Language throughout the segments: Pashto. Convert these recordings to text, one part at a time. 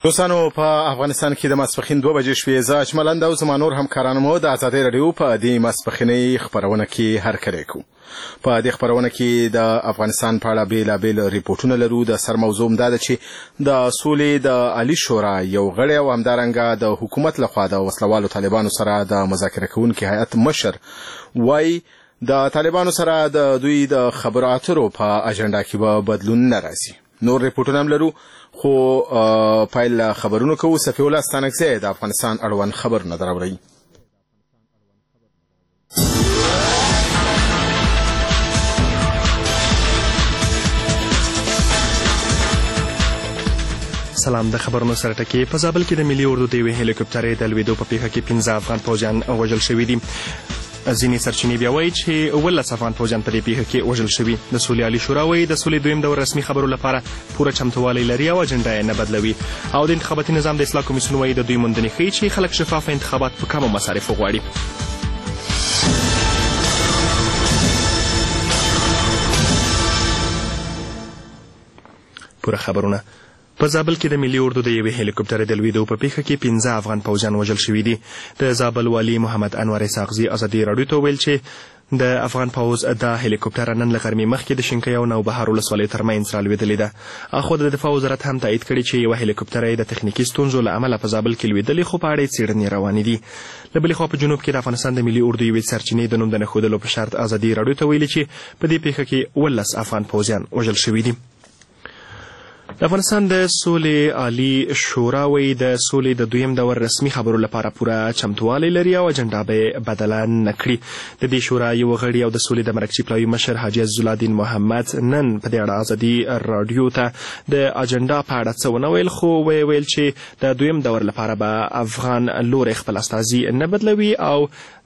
دوستانو په افغانستان کې د ماسپښین 2 بجې شوې زه اجمل او زما نور همکارانو مو د ازادۍ رادیو په دې ماسپښینۍ خبرونه کې هرکلی کوو. په دې خبرونه کې د افغانستان په اړه بیلابیل ریپورټونه لرو. د سر موضوع دا ده چې د سولې د عالی شورا یو غړی او همدارنګه د حکومت لخوا د وسلوالو طالبانو سره د مذاکره کوونکي هیئت مشر وایي د طالبانو سره د دوی د خبرو اترو په اجنډا کې به بدلون نه راځي. نور ریپورټونه هم لرو خو پایل خبرونو کوو. صفی الله ستانکزی د افغانستان اړوند خبرونه دراوړي. سلام. د خبرونو سره ټکی. په زابل کې د ملي اردو د یوې هلیکوپټرې د لوېدو په پیښه کې 15 افغان فوجیان وژل شوي دي. ځینې سرچینې بیا وایي چې 18 افغان فوجیان په دې پیښه کې وژل شوي. د سولې عالی شورا وایي د سولې دویم دور رسمي خبرو لپاره پوره چمتووالی لري او اجنډا یې نه بدلوي. او د انتخاباتي نظام د اصلاح کمیسیون وایي د دوی موندنې ښیي چې خلک شفاف انتخابات په کمو مصارفو غواړي. پوره خبرونه. په زابل کې د ملي اردو د یوې هلیکوپټرې د لوېدو په پیښه کې 15 افغان فوجیان وژل شوي دي. د زابل والي محمد انور اسحاقزي ازادي راډیو ته ویل چې د افغان پوځ د هلیکوپټر نن له غرمې مخکې د شینکۍ او نوبهار ولسوالۍ ترمنځ رالوېدلې ده. اخو د دفاع وزارت هم تایید کړي چې یوه هلیکوپټر د تخنیکي ستونزو له امله په زابل کې لوېدلې، خو په اړه یې څېړنې روانې دي. له بلې خوا په جنوب کې د افغانستان د ملي اردو یوې سرچینې د نوم د نه ښودلو په شرط ازادي راډیو ته ویلي چې په دې پیښه کې 18 افغان پوځیان وژل شوي دي. د افغانستان د سولې عالی شورا وایي د سولې د دویم دور رسمي خبرو لپاره پوره چمتووالی لري او اجنډا به بدله نه کړي. د دې شورا یو غړي او د سولې د مرکزي پلاوي مشر حاجي عزالدین محمد نن په دې اړه ازادي راډیو ته د اجنډا په اړه څه ونه ویل، خو ویل چې د دویم دور لپاره به افغان لوري خپل استازي نه بدلوي او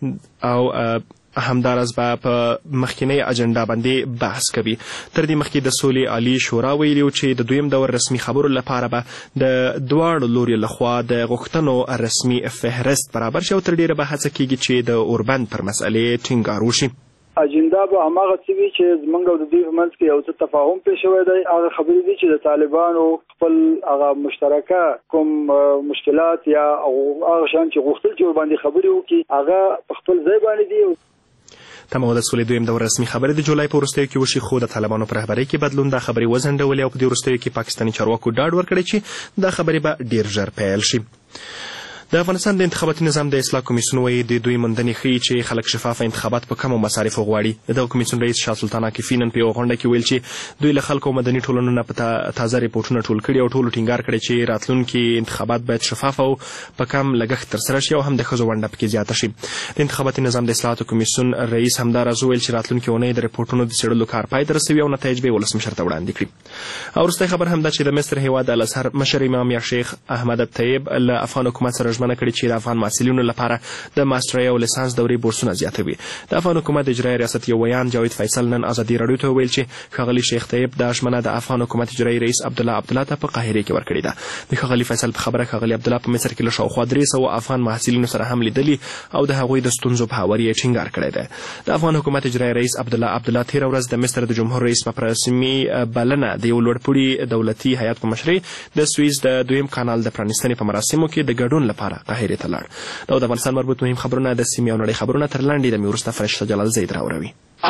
همدارس به په مخکینی اجنډا باندې بحث کوي. تر دې مخکې د سولې عالی شورا ویلي چې د دویم دور رسمي خبرو لپاره به د دواړو لوري لخوا د غوښتنو رسمي فهرست برابر شي او تر ډیره به هڅه کیږي چې د اوربند پر مسئلې ټینګار وشي. اجنډا به هماغه څه وي چې زمونږ او د دوی په منځ کې یو څه تفاهم پېښ شوی دی. هغه خبرې دي چې د طالبانو خپل هغه مشترکه کوم مشکلات یا هغه شیان چې غوښتل چې ورباندې خبرې وکړي هغه په خپل ځای باندې دي. تمام د سولې دویم دور رسمي خبرې د جولای په وروستیو کې وشي، خو د طالبانو په رهبرۍ کې بدلون دا خبرې وځنډولې او په دې وروستیو کې پاکستاني چارواکو ډاډ ورکړی چې دا خبرې به ډېر ژر پیل شي. د افغانستان د انتخاباتي نظام د اصلاح کمیسیون وایي د دوی موندنې ښیي چې خلک شفاف انتخابات په کمو مصارفو غواړي. د دغه کمیسیون رئیس شاه سلطان عاکفي نن په یوه غونډه کې ویل چې دوی له خلکو او مدني ټولنو نه په تازه ریپورټونه ټول کړي او ټولو ټینګار کړی چې راتلونکي انتخابات باید شفاف او په کم لګښت ترسره شي او هم د ښځو ونډه پکې زیاته شي. د انتخاباتي نظام د اصلاحاتو کمیسیون رئیس همداراز وویل چې راتلونکي اونۍ د ریپورټونو د څېړلو کار پای ته رسوي او نتایج به یې ولسمشر ته وړاندې کړي. او وروستی خبر هم دا چې د مصر هېواد الازهر مشر امام یا شیخ احمد طیب له افغان حکومت سره ژمنه کړې چې د افغان محصلینو لپاره د ماسټرۍ او لیسانس دورې بورسونه زیاتوي. د افغان حکومت اجرایي ریاست یو ویان جاوید فیصل نن ازادي راډیو ته ویل چې ښاغلي شیخ طیب دا ژمنه د افغان حکومت اجرایي رئیس عبدالله ته په قاهره کې ورکړې ده. د ښاغلي فیصل په خبره ښاغلي عبدالله په مصر کې له شاوخوا 300 افغان محصلینو سره هم لیدلي او د هغوی د ستونزو په هواري یې ټینګار کړی دی. د افغان حکومت اجرایي رئیس عبدالله تېره ورځ د مصر د جمهور رئیس په رسمي بلنه د یو لوړپوړي دولتي هیات په مشرۍ د سویس د دویم کانال د پرانیستنې په مراسمو کې د ګډون لپاره قاهرې ته لاړ. د افغانستان مربوط مهم خبرونه د سیمې او نړۍ خبرونه تر لاندې د مې وروسته فرشته جلال زید راوروي.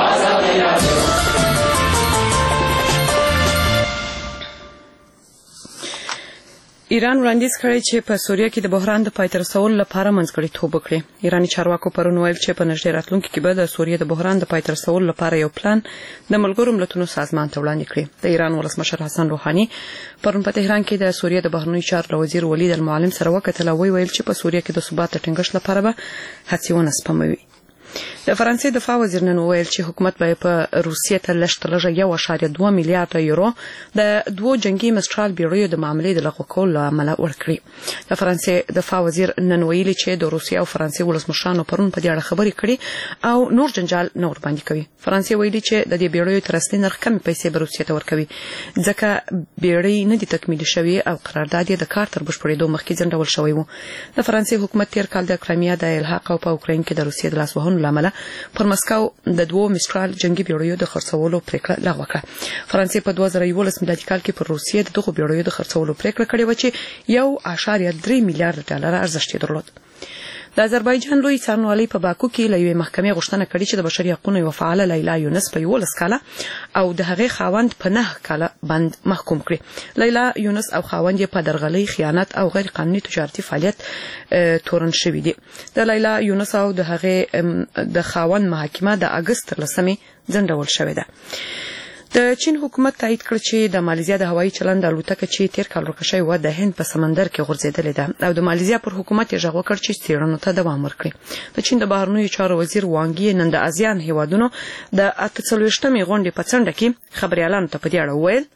ایران وړاندیز کړی چې په سوریه کې د بحران د پای ته رسولو لپاره منځګړیتوب وکړي. ایراني چارواکو پرون ویل چې په نږدې راتلونکي کې به د سوریه د بحران د پای ته رسولو لپاره یو پلان د ملګرو ملتونو سازمان ته وړاندې کړي. د ایران ولسمشر حسن روحاني پرون په تهران کې د سوریه د بهرنیو چارو وزیر ولید المعلم سره وکتل او ویل چې په سوریه کې د ثبات د ټینګښت لپاره به هڅې ونه سپموي. د فرانسې دفاع وزیر نن ویل چې حکومت به په روسیې ته لږ 1.2 میلیارډ یورو د 2 جنگي مسترال بیړیو د معاملې د لغوه کولو له امله ورکړي. د فرانسې دفاع وزیر نن ویلي چې د روسیې او فرانسې ولسمشرانو پرون په دې اړه خبرې کړي او نور جنجال نه ورباندې کوي. فرانسې ویلي چې د دې بیړیو تر اصلي نرخ کمې پیسې به روسیې ته ورکوي ځکه بیړۍ نه دي تکمیل شوي او قرارداد یې د کار تر بشپړېدو مخکې ځنډول شوی و. د فرانسې حکومت تیر کال د کرایمیا د الحاق او په اوکراین کې د روسیې د لاسوهنو له امله پر مسکو د 2 مسترال جنگي بیړیو د خرڅولو پریکړه لغوه کړه. فرانسې په 2011 میلادي کال کې پر روسیې د دغو بیړیو د خرڅولو پریکړه کړې و چې 1.3 میلیارډ ډالر ارزښت یې درلود. د آذربایجان لوی څارنوالۍ په باکو کې له یوې محکمې غوښتنه کړې چې د بشري حقوقو یو فعال لیلا یونس په 11 کاله او د هغې خاوند په 9 کاله بند محکوم کړي. لیلا یونس او خاوند یې په درغلۍ، خیانت او غیر قانوني تجارتي فعالیت تورن شوي دي. د لیلا یونس او د هغې د خاوند محاکمه د اگست 13 ځنډول شوې ده. د چین حکومت تایید کړ چې د مالیزیا د هوایي چلند الوتکه چې تیر کال ورکه شوې و د هند په سمندر کې غورځېدلې ده او د مالیزیا پر حکومت یې غږ وکړ چې څېړنو ته دوام ورکړي. د چین د بهرنیو چارو وزیر وانګ یي نن د آسیان هیوادونو د 48مې غونډې په څنډه کې خبريالانو ته په دې اړه وویل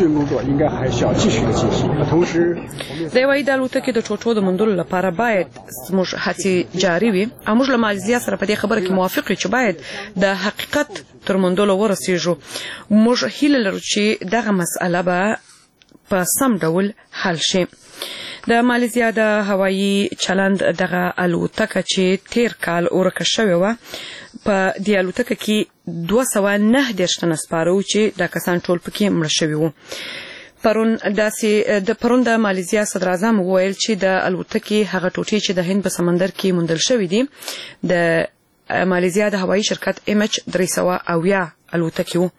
د یوې د الوتکې د ټوټو د موندلو لپاره باید موږ هڅې جاري وي او موږ له مالیزیا سره په دې خبره کې موافق یو چې باید د حقیقت تر موندلو ورسېږو. موږ هیله لرو چې دغه مسأله به په سم ډول حل شي. د مالیزیا د هوایي چلند دغه الوتکه چې تیر کال ورکه شوې و په دې الوتکه کې 209 تنه سپاره چې د کسان ټول پکې مړه شوي وو. پرون د مالیزیا صدر اعظم وویل چې د الوتکې هغه ټوټې چې د هند په سمندر کې موندل شوې دي د مالیزیا د هوایي شرکت MH370 الوتکې وو.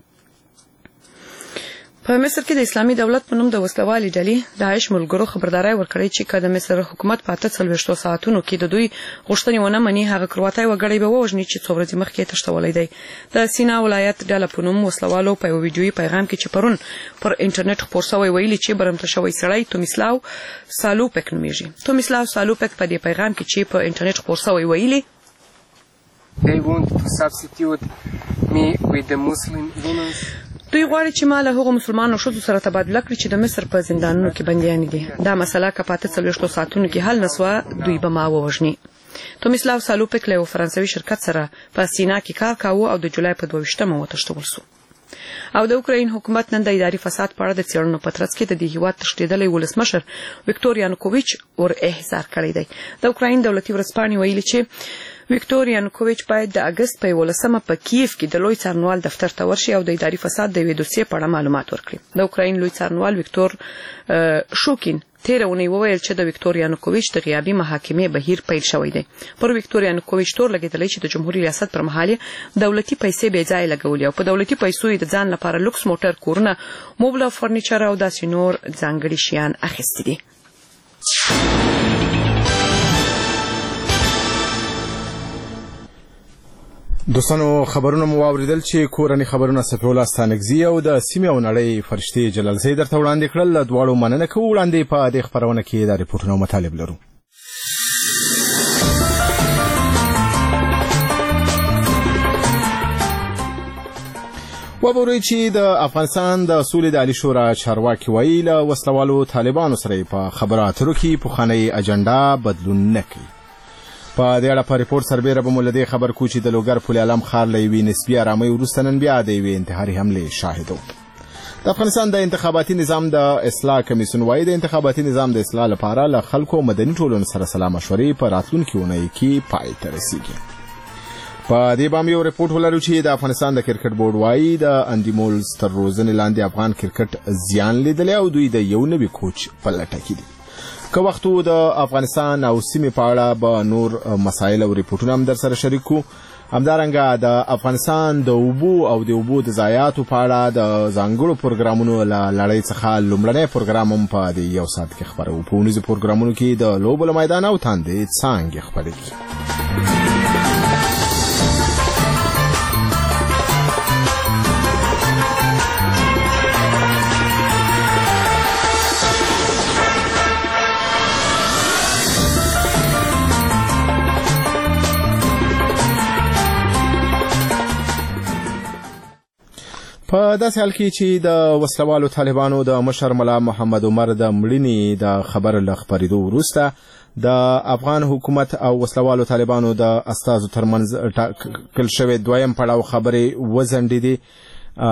په مصر کې د اسلامي دولت په نوم د وسلوالې ډلې داعش ملګرو خبرداري ورکړې چې کله مصر حکومت په 48 ساعتونو کې د دوی غوښتنې ونه مني هغه کرواتای وګړي به وژني چې څو ورځې مخکې تښتولې دی. د سینا ولایت ډله په نوم وسلوالو په ویډیويي پیغام کې چې پرون پر انټرنیټ خپور شوی ویلي چې برمته شوی سړی تومیسلاو سالوپک نومیږي. تومیسلاو سالوپک په دې پیغام کې چې په انټرنیټ خپور شوی ویلي They want to substitute me with the Muslim women. دوی غواړي چې ما له هغو مسلمانو ښځو سره تبادله کړي چې د مصر په زندانونو کې بندیان دي. دا مسله که په 48 ساعتونو کې حل نسوه دوی به ما ووژني. تومیسلاو سالوپک له فرانسوي شرکت سره په سینا کې کار کاوه او د جولای په 22مه وتښتول شو. او د اوکراین حکومت نن د اداري فساد په اړه د څېړنو په ترڅ کې د دې هیواد تښتېدلی ولسمشر ویکتور یانوکوویچ ور احضار کړی دی. د اوکراین دولتي ورځپاڼې ویلي چې ویکتور یانوکوویچ باید د اگست په 11مه په کیف کې د لوی څارنوال دفتر ته ورشي او د اداري فساد د یوې دوسیې په اړه معلومات ورکړي. د اوکراین لوی څارنوال ویکتور شوکین تیر اونۍ وویل چې د ویکتور یانوکوویچ د غیابي محاکمې بهیر پیل شوی دی. پر ویکتور یانوکوویچ تور لګېدلی چې د جمهوریت ریاست پر مهال دولتي پیسې بې ځایه لګولې او په دولتي پیسو یې د ځان لپاره لوکس موټر، کورونه، موبل، فرنیچر او داسې نور ځانګړي شیان اخیستي دي. دوستانو خبرونه مو واوریدل چې کورنۍ خبرونه صفي الله ستانکزي او د سیمې او نړۍ فرشتي جلال زید درته وړاندې کړل. له دواړو مننه کوو. وړاندې په دې خبرونه کې د ریپورټونو مطالب لرو. وګورئ چې د افغانستان د سولې د عالی شورا چارواکي وایي له وسلوالو طالبانو سره په خبرو اترو کې پخوانۍ اجنډا بدلون نه کوي. په دې اړه په ریپورت سربېره به مو له دې خبر کوو چې د لوګر پل علم ښار له یوې نسبي ارامۍ وروسته نن بیا د یوې انتحاري حملې شاهد وو. د افغانستان د انتخاباتي نظام د اصلاح کمیسیون وایي د انتخاباتي نظام د اصلاح لپاره له خلکو مدني ټولنو سره سلا مشورې په راتلونکي اونۍ کې پای ته رسیږي. په دې باندې یو ریپورت ولرو چې د افغانستان د کرکټ بورډ وایي د اندیمولز تر روزنې لاندې افغان کرکټ زیان لیدلی او دوی د یو نوي کوچ په لټه کې دي. که وختو د افغانستان او سیمې په اړه به نور مسایل او ریپورټونه هم در سره شریک کړو. همدارنګه د افغانستان د اوبو او د اوبو د ضایعاتو په اړه د ځانګړو پروګرامونو له لړۍ څخه لومړنی پروګرام هم په دې یو ساعت کې خپروو. په ونیزو پروګرامونو کې د لوبو له میدان او تاندې څانګې خپرېږي. په داسې حال کې چې د وسلوالو طالبانو د مشر ملا محمد عمر د مړینې د خبر له خپرېدو وروسته د افغان حکومت او وسلوالو طالبانو د استازو ترمنځ ټاکل شوی دویم پړاو خبرې وځنډېدې.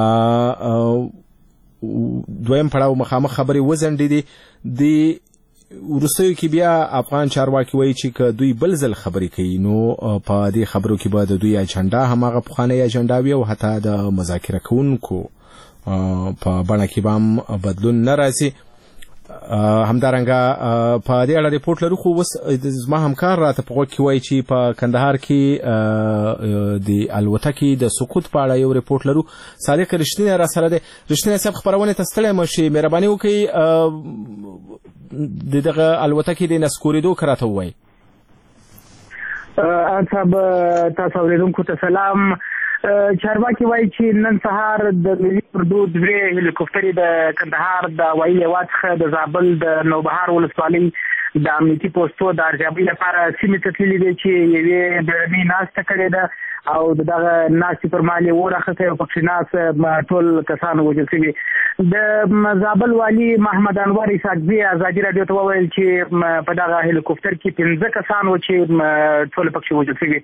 دویم پړاو مخامخ خبرې وځنډېدې. د وروستیو کې بیا افغان چارواکي وایي چې که دوی بل ځل خبرې کوي نو په دې خبرو کې به د دوی اجنډا هماغه پخوانۍ اجنډا وي او حتی د مذاکره کوونکو په بڼه کې به هم بدلون نه راځي. همدارنګه په دې اړه ریپورټ لرو، خو اوس زما همکار راته په غوږ کې وایي چې په کندهار کې د الوتکې د سقوط په اړه یو ریپورټ لرو. صادق رښتینی را سره دی. رښتینی صاحب خبرونه ته ستړی مه شئ، مهرباني وکړئ دغه الوتکې د نسکورېدو که راته ووایي. صاحب تاسو اورېدونکو ته سلام. چارواکي وایي چې نن سهار د ملي اردو درې هلیکوپټرې د کندهار د هوایي لوا څخه د زابل د نوبهار ولسوالۍ د امنیتي پوستو د ارزیابۍ لپاره سیمې ته تللي دي چې یوې بیړنۍ ناسته کړې ده او دغه ناستې پر مهال یې اور اخیستی او پکښې ناست ټول کسان وژل شوي. د زابل والي محمد انور اسحاقزي ازادي راډیو ته وویل چې په دغه هلیکوپټر کې 15 کسان و چې ټول پکښې وژل شوي.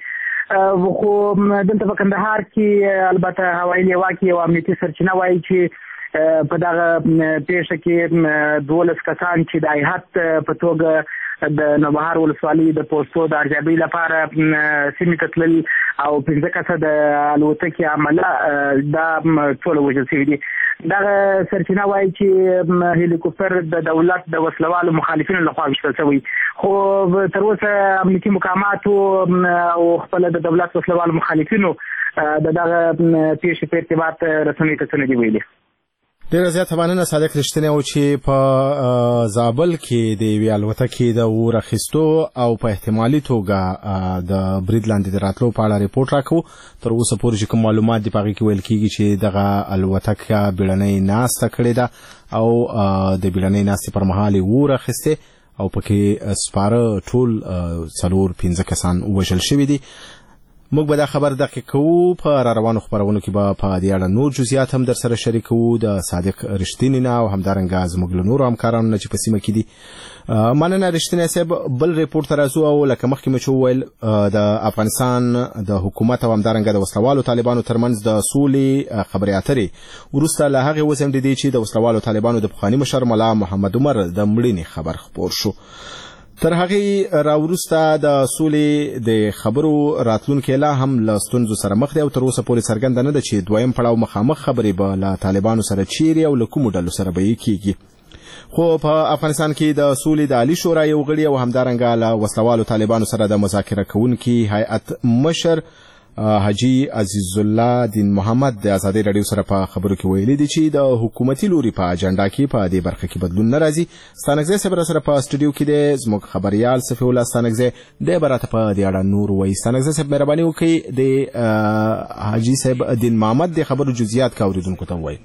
خو دلته په کندهار کې البته هوایي لوا کې یو امنیتي سرچینه وایي چې په دغه پیښه کې 12 کسان چې د هیئت په توګه د نوبهار ولسوالۍ د پوستو د ارزیابۍ لپاره سیمې ته تلل او 15 کسه د الوتکې عمله دا ټول وژل شوي دي. دغه سرچینه وایي چې هلیکوپټر د دولت د وسلوالو مخالفینو لخوا ویشتل شوی، خو تر اوسه امنیتي مقاماتو او خپل د دولت وسلوالو مخالفینو دغه پیښې په ارتباط رسنیو ته څه نه دي ویلي. ډیره زیاته مننه صادق رښتینی و چې په زابل کې د یوې الوتکې د اور اخیستو او په احتمالي توګه د برید لاندې د راتلو په اړه ریپورټ راکوو. تر اوسه پورې چې کوم معلومات دي په هغې کې ویل کېږي چې دغه الوتکه بیړنۍ ناسته کړې ده او د بیړنۍ ناستې پر مهال یې اور اخیستې او پکې سپاره ټول 4-5 کسان وژل شوي دي. موږ به دا خبر دقیق کوو په روانو خبرونو کې به په دې اړه نور جزئیات هم در سره شریکوو د صادق رښتینی نه او همدارنګه زموږ له نورو همکارانو نه چې په سیمه کې دي. مننه رښتینی صاحب. بل ریپورټ ته راځو او لکه مخکې مې چې وویل د افغانستان د حکومت او همدارنګه د وسلوالو طالبانو ترمنځ د سولې خبرې اترې وروسته له هغې وځنډېدې چې د وسلوالو طالبانو د پخواني مشر ملا محمد عمر د مړینې خبر خپور شو. تر هغې راوروسته د سولې د خبرو راتلونکی لا هم له ستونزو سره مخ دی او تر اوسه پورې څرګنده نه ده چې دویم پړاو مخامخ خبرې به له طالبانو سره چیرې او له کومو ډلو سره به یې کېږي. خو په افغانستان کې د سولې د عالي شورا یو غړي او همدارنګه له وسلوالو طالبانو سره د مذاکره کوونکي هیئت مشر حاجی عزیز الله دین محمد د ازادي راډیو سره په خبرو کې ویلي دي چې د حکومتي لوري په اجنډا کې په دې برخه کې بدلون نه راځي. ستانکزی صاحب سره په استودیو کې د زموږ خبريال صفی الله ستانکزی د براته په دې اړه نور وایي. ستانکزی صاحب مهرباني وکړئ د حاجی صاحب دین محمد د خبرو جزئیات کا اوریدونکو ته وایي.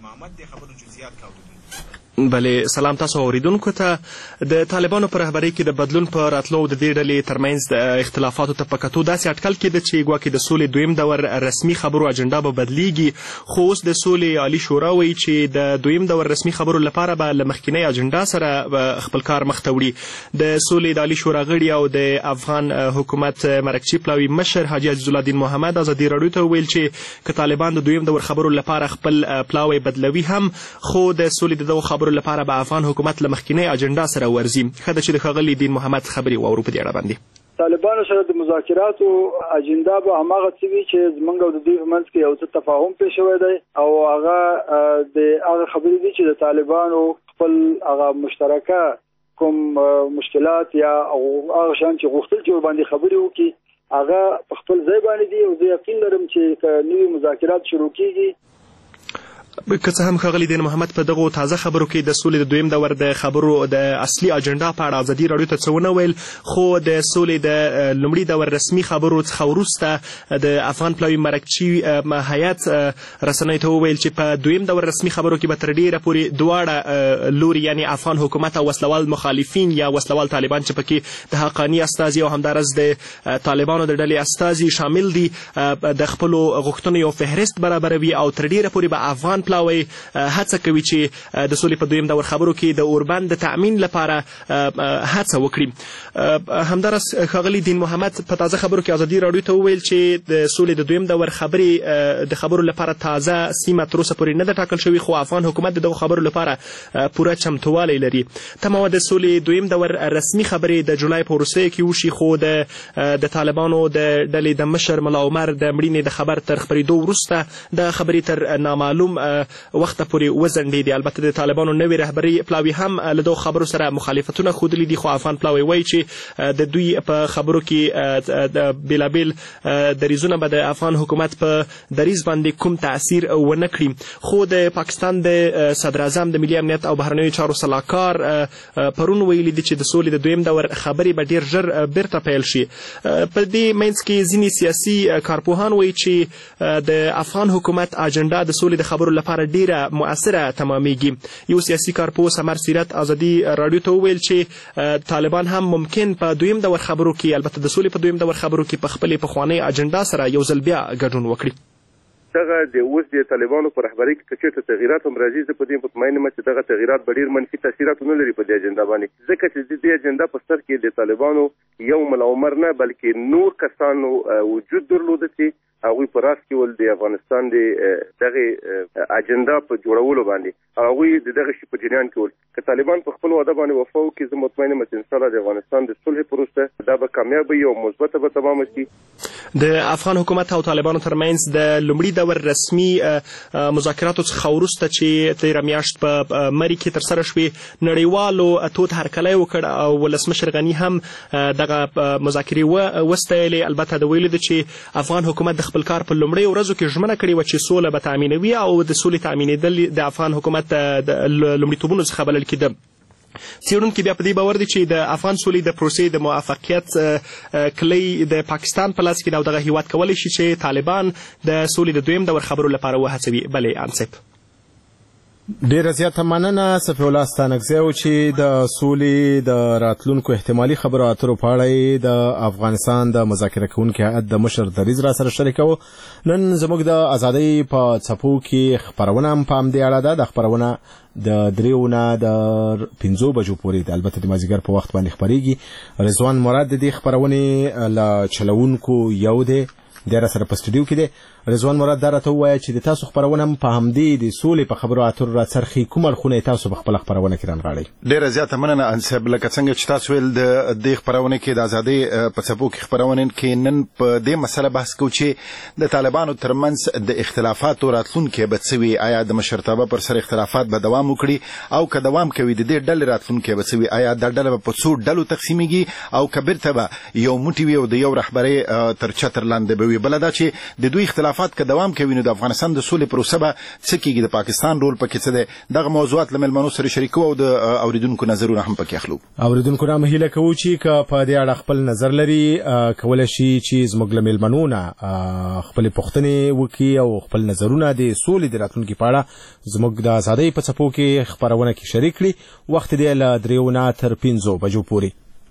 بله سلام تاسو اوریدونکو ته. د طالبانو په رهبرۍ کې د بدلون په راتلو د دې ډلې ترمنځ د اختلافاتو ته په کتو داسې اټکل کېده چې ګواکې د سولې دویم دور رسمي خبرو اجنډا به بدلیږي، خو اوس د سولې عالي شورا وایي چې د دویم دور رسمي خبرو لپاره به له مخکینۍ اجنډا سره خپل کار مخ ته وړي. د سولې د عالي شورا غړي او د افغان حکومت مرکزي پلاوي مشر حاجي عزیز الله دین محمد ازادي راډیو ته وویل چې که طالبان د دویم دور خبرو لپاره خپل پلاوی بدلوي هم، خو د سولې د دغو خبرو لپاره به افغان حکومت له مخکینۍ اجنډا سره ورځي. ښه ده چې د ښاغلي دین محمد خبرې واورو په دې اړه باندې. طالبانو سره د مذاکراتو اجنډا به هماغه څه وي چې زموږ او د دوی په منځ کې یو څه تفاهم پېښ شوی دی او هغه د هغه خبرې دي چې د طالبانو خپل هغه مشترکه کوم مشکلات یا هغه شان چې غوښتل چې ورباندې خبرې وکړي هغه په خپل ځای باندې دي او زه یقین لرم چې که نوي مذاکرات شروع کېږي که څه هم ښاغلي دین محمد په دغو تازه خبرو کې د سولې د دویم دور د خبرو د اصلي اجنډا په اړه ازادي راډیو ته څه ونه ویل، خو د سولې د لومړي دور رسمي خبرو څخه وروسته د افغان پلاوي مرکزي هیئت رسنیو ته وویل چې په دویم دور رسمي خبرو کې به تر ډېره پورې دواړه لوري یعنې افغان حکومت او وسلوال مخالفین یا وسلوال طالبان چې پکې د حقاني استازي او همدارس د طالبانو د ډلې استازي شامل دي د خپلو غوښتنو یو فهرست برابروي او تر ډېره پورې به افغان پلاوی هڅه کوي چې د سولې په دویم دور خبرو کې د اوربند د تأمین لپاره هڅه وکړي. همدارس ښاغلي دین محمد په تازه خبرو کې ازادي راډیو ته وویل چې د سولې د دویم دور خبرې د خبرو لپاره تازه سیمه تر اوسه پورې نه ده ټاکل شوې، خو افغان حکومت د دغو خبرو لپاره پوره چمتووالی لري. تمه د سولې دویم دور رسمي خبرې د جولای په وروستیو کې وشي، خو د طالبانو د ډلې د مشر ملا عمر د مړینې د خبر تر خپرېدو وروسته د خبرې تر نامعلوم وخته پورې وځنډېدې. البته د طالبانو نوې رهبري پلاوي هم له دغو خبرو سره مخالفتونه ښودلي دي، خو افغان پلاوی وایي چې د دوی په خبرو کې د بېلابېل دریځونه به د افغان حکومت په دریځ باندې کوم تاثیر ونه کړي. خو د پاکستان د صدراعظم د ملي امنیت او بهرنیو چارو سلاکار پرون ویلي دي چې د سولې د دویم دور خبرې به ډېر ژر بیرته پیل شي. په دې منځ کې ځینې سیاسي کارپوهان وایي چې د افغان حکومت اجنډا د سولې د خبرو لپاره ډېره مؤثره تمامیږي. یو سیاسي کارپوه سمر سیرت ازادي راډیو ته وویل چې طالبان هم ممکن په دویم دور خبرو کې، البته د سولې په دویم دور خبرو کې په خپلې پخوانۍ اجنډا سره یو ځل بیا ګډون وکړي. دغه د اوس د طالبانو په رهبرۍ کې که چېرته تغییرات هم راځي، زه په دې مطمئن یم چې دغه تغییرات به ډېر منفي تاثیرات ونه لري په دې اجنډا باندې، ځکه چې د دې اجنډا په سر کې د طالبانو یو ملا عمر نه بلکې نور کسانو وجود درلوده چې هغوی په راس کې ول د افغانستان د دغه اجنډا په جوړولو باندې هغوی د دغه شي په جریان کې ول. که طالبان په خپل وعده باندې وفا وکړي، زه مطمئن یم چې انشاءالله د افغانستان د صلح پروسه دا به کامیاب وي او مثبته به تمامه شي. د افغان حکومت او طالبانو ترمنځ د لومړي دور رسمي مذاکراتو څخه وروسته چې تېره میاشت په مري کې ترسره شوې، نړیوالو تود هرکلی وکړ او ولسمشر غني هم دغه مذاکرې وستایلې. البته د ویلو ده چې افغان حکومت د خپل کار په لومړیو ورځو کې ژمنه کړې وه چې سوله به تامینوي او د سولې تامینېدل د افغان حکومت د لومړیتوبونو څخه بلل کېده. څېړونکي بیا په دې باور دي چې د افغان سولې د پروسې د موفقیت کلی د پاکستان په لاس کې ده او دغه هیواد کولی شي چې طالبان د سولې د دویم دور خبرو لپاره وهڅوي. بلې انصب ډیره زیاته مننه صفی الله ستانکزی چې د سولې د راتلونکو احتمالي خبرو اترو په اړه د افغانستان د مذاکره کوونکي هیئت د مشر دریځ را سره شریکو. نن زموږ د ازادۍ په څپو کې خپرونه هم په همدې اړه ده. د خپرونه د 3 نه د 5 بجو پورې ده، البته د مازدیګر په وخت باندې خپریږي. رضوان مراد د دې خپرونې له چلوونکو یو دی، د سره په سټوډیو کې دی. رضوان مراد دا راته ووایه چې د تاسو خپرونه هم په همدې د سولې په خبرو اترو راڅرخي، کوم اړخونه تاسو په خپله خپرونه کې رانغاړئ؟ ډېره زیاته مننه انصب. لکه څنګه چې تاسو ویل د دې خپرونه کې د ازادۍ په څپو کې خپرونه کې نن په دې مسله بحث کوو چې د طالبانو ترمنځ د اختلافاتو راتلونکی به څه وي. آیا د مشرتابه پر سر اختلافات به دوام وکړي او که دوام کوي د دې ډلې راتلونکی به څه وي؟ آیا دا ډله به په څو ډلو تقسیمیږي او که بیرته به یو موټی وي او د یو رهبرۍ تر چتر لاندې به وي؟ بله دا چې د دوی اختلافات که دوام کوي نو د افغانستان د سولې پروسه به څه کېږي، د پاکستان رول پکې څه دی؟ دغه موضوعات له مېلمنو سره شریکو او د اوریدونکو نظرونه هم پکې اخلو. اوریدونکو نه هیله کوو چې که په دې اړه خپل نظر لري کولی شي چې زموږ له مېلمنو نه خپلې پوښتنې وکړي او خپل نظرونه د سولې د راتلونکي په اړه زموږ د ازادۍ په څپو کې خپرونه کې شریک کړي. وخت دی له 3 نه تر 5 بجو پورې.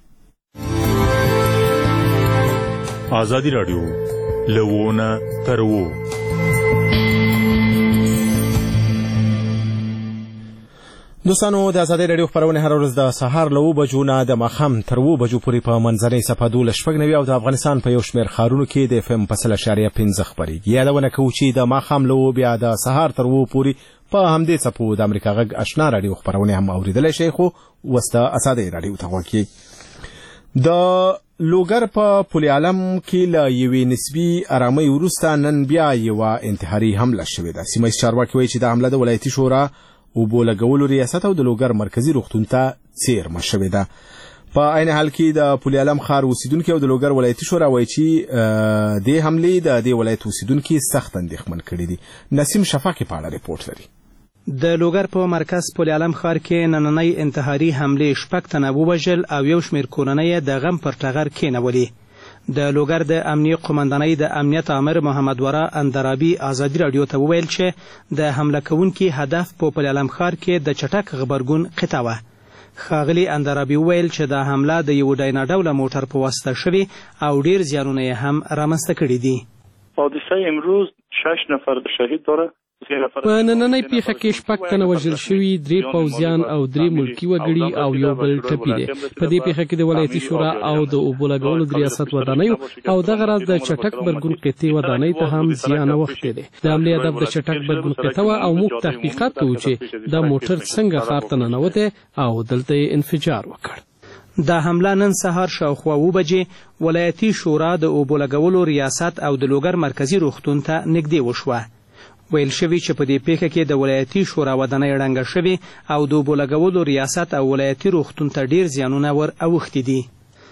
ازادي راډیو لوونه ترو. دوستانو د ازادۍ راډیو خپرونه هر ورځ د سهار له 9 بجو نه د ماښام تر 9 بجو پورې په منځنۍ صفحه 12 او د افغانستان په یو شمېر ښارونو کې د FM په 100.5 خپرېږي. یادونه کوو چې د ماښام له 9 بیا د سهار تر 9 پورې په همدې څپو د امریکا غږ آشنا راډیو خپرونه هم اوریدلی شئ، خو اوس د ازادۍ راډیو ته غوږ کړئ. د لوګر په پل عالم کې له یوې نسبي ارامۍ وروسته نن بیا یوه انتحاري حمله شوې ده. سیمه ییز چارواکي وایي چې دا حمله د ولایتي شورا اوبو لګولو ریاست او د لوګر مرکزي روغتون ته څیرمه شوې ده. په عین حال کې د پل عالم ښار اوسیدونکي او د لوګر ولایتي شورا وایي چې دې حملې د دې ولایت اوسیدونکي سخت اندېښمن کړي دي. نسیم شفاقي په اړه ریپورټ لري. د لوګر په مرکز پل عالم ښار کې نننۍ انتحاري حملې 6 تنه ووژل او یو شمېر کورنۍ د غم پر ټغر کېنولې. د لوګر د امنیه قومندانۍ د امنیت آمر محمد ورا اندرابي ازادي راډیو ته وویل چې د حمله کوونکي هدف په پل عالم ښار کې د چټک غبرګون قطعه وه. ښاغلي اندرابي وویل چې دا حمله د یو ډاینا ډوله موټر په واسطه شوې او ډیر زیانونه هم رامنځته کړي دي. حادثه امروز 6 نفر شهید داره په نننۍ پیښه کې 6 تنه وژل شوي، 3 پوځیان او 3 ملکي وګړي او یو بل ټپي دي. په دې پیښه کې د ولایتي شورا او د اوبو لګولو د ریاست ودانیو او دغه راز د چټک برګون قطعې ودانۍ ته هم زیان اوښتی دی. د حملې هدف د چټک برګون قطعه وه او موږ تحقیقات کوو چې دا موټر څنګه ښار ته ننوتی او دلته یې انفجار وکړ. دا حمله نن سهار شاوخوا 7 بجې ولایتي شورا د اوبو لګولو ریاست او د لوګر مرکزي روغتون ته نږدې وشوه. ویل شوي چې په دې پیښه کې د ولایتي شورا ودانۍ ړنګه شوې او د اوبو لګولو ریاست او ولایتي روغتون ته ډیر زیانونه ور اوښتي دي.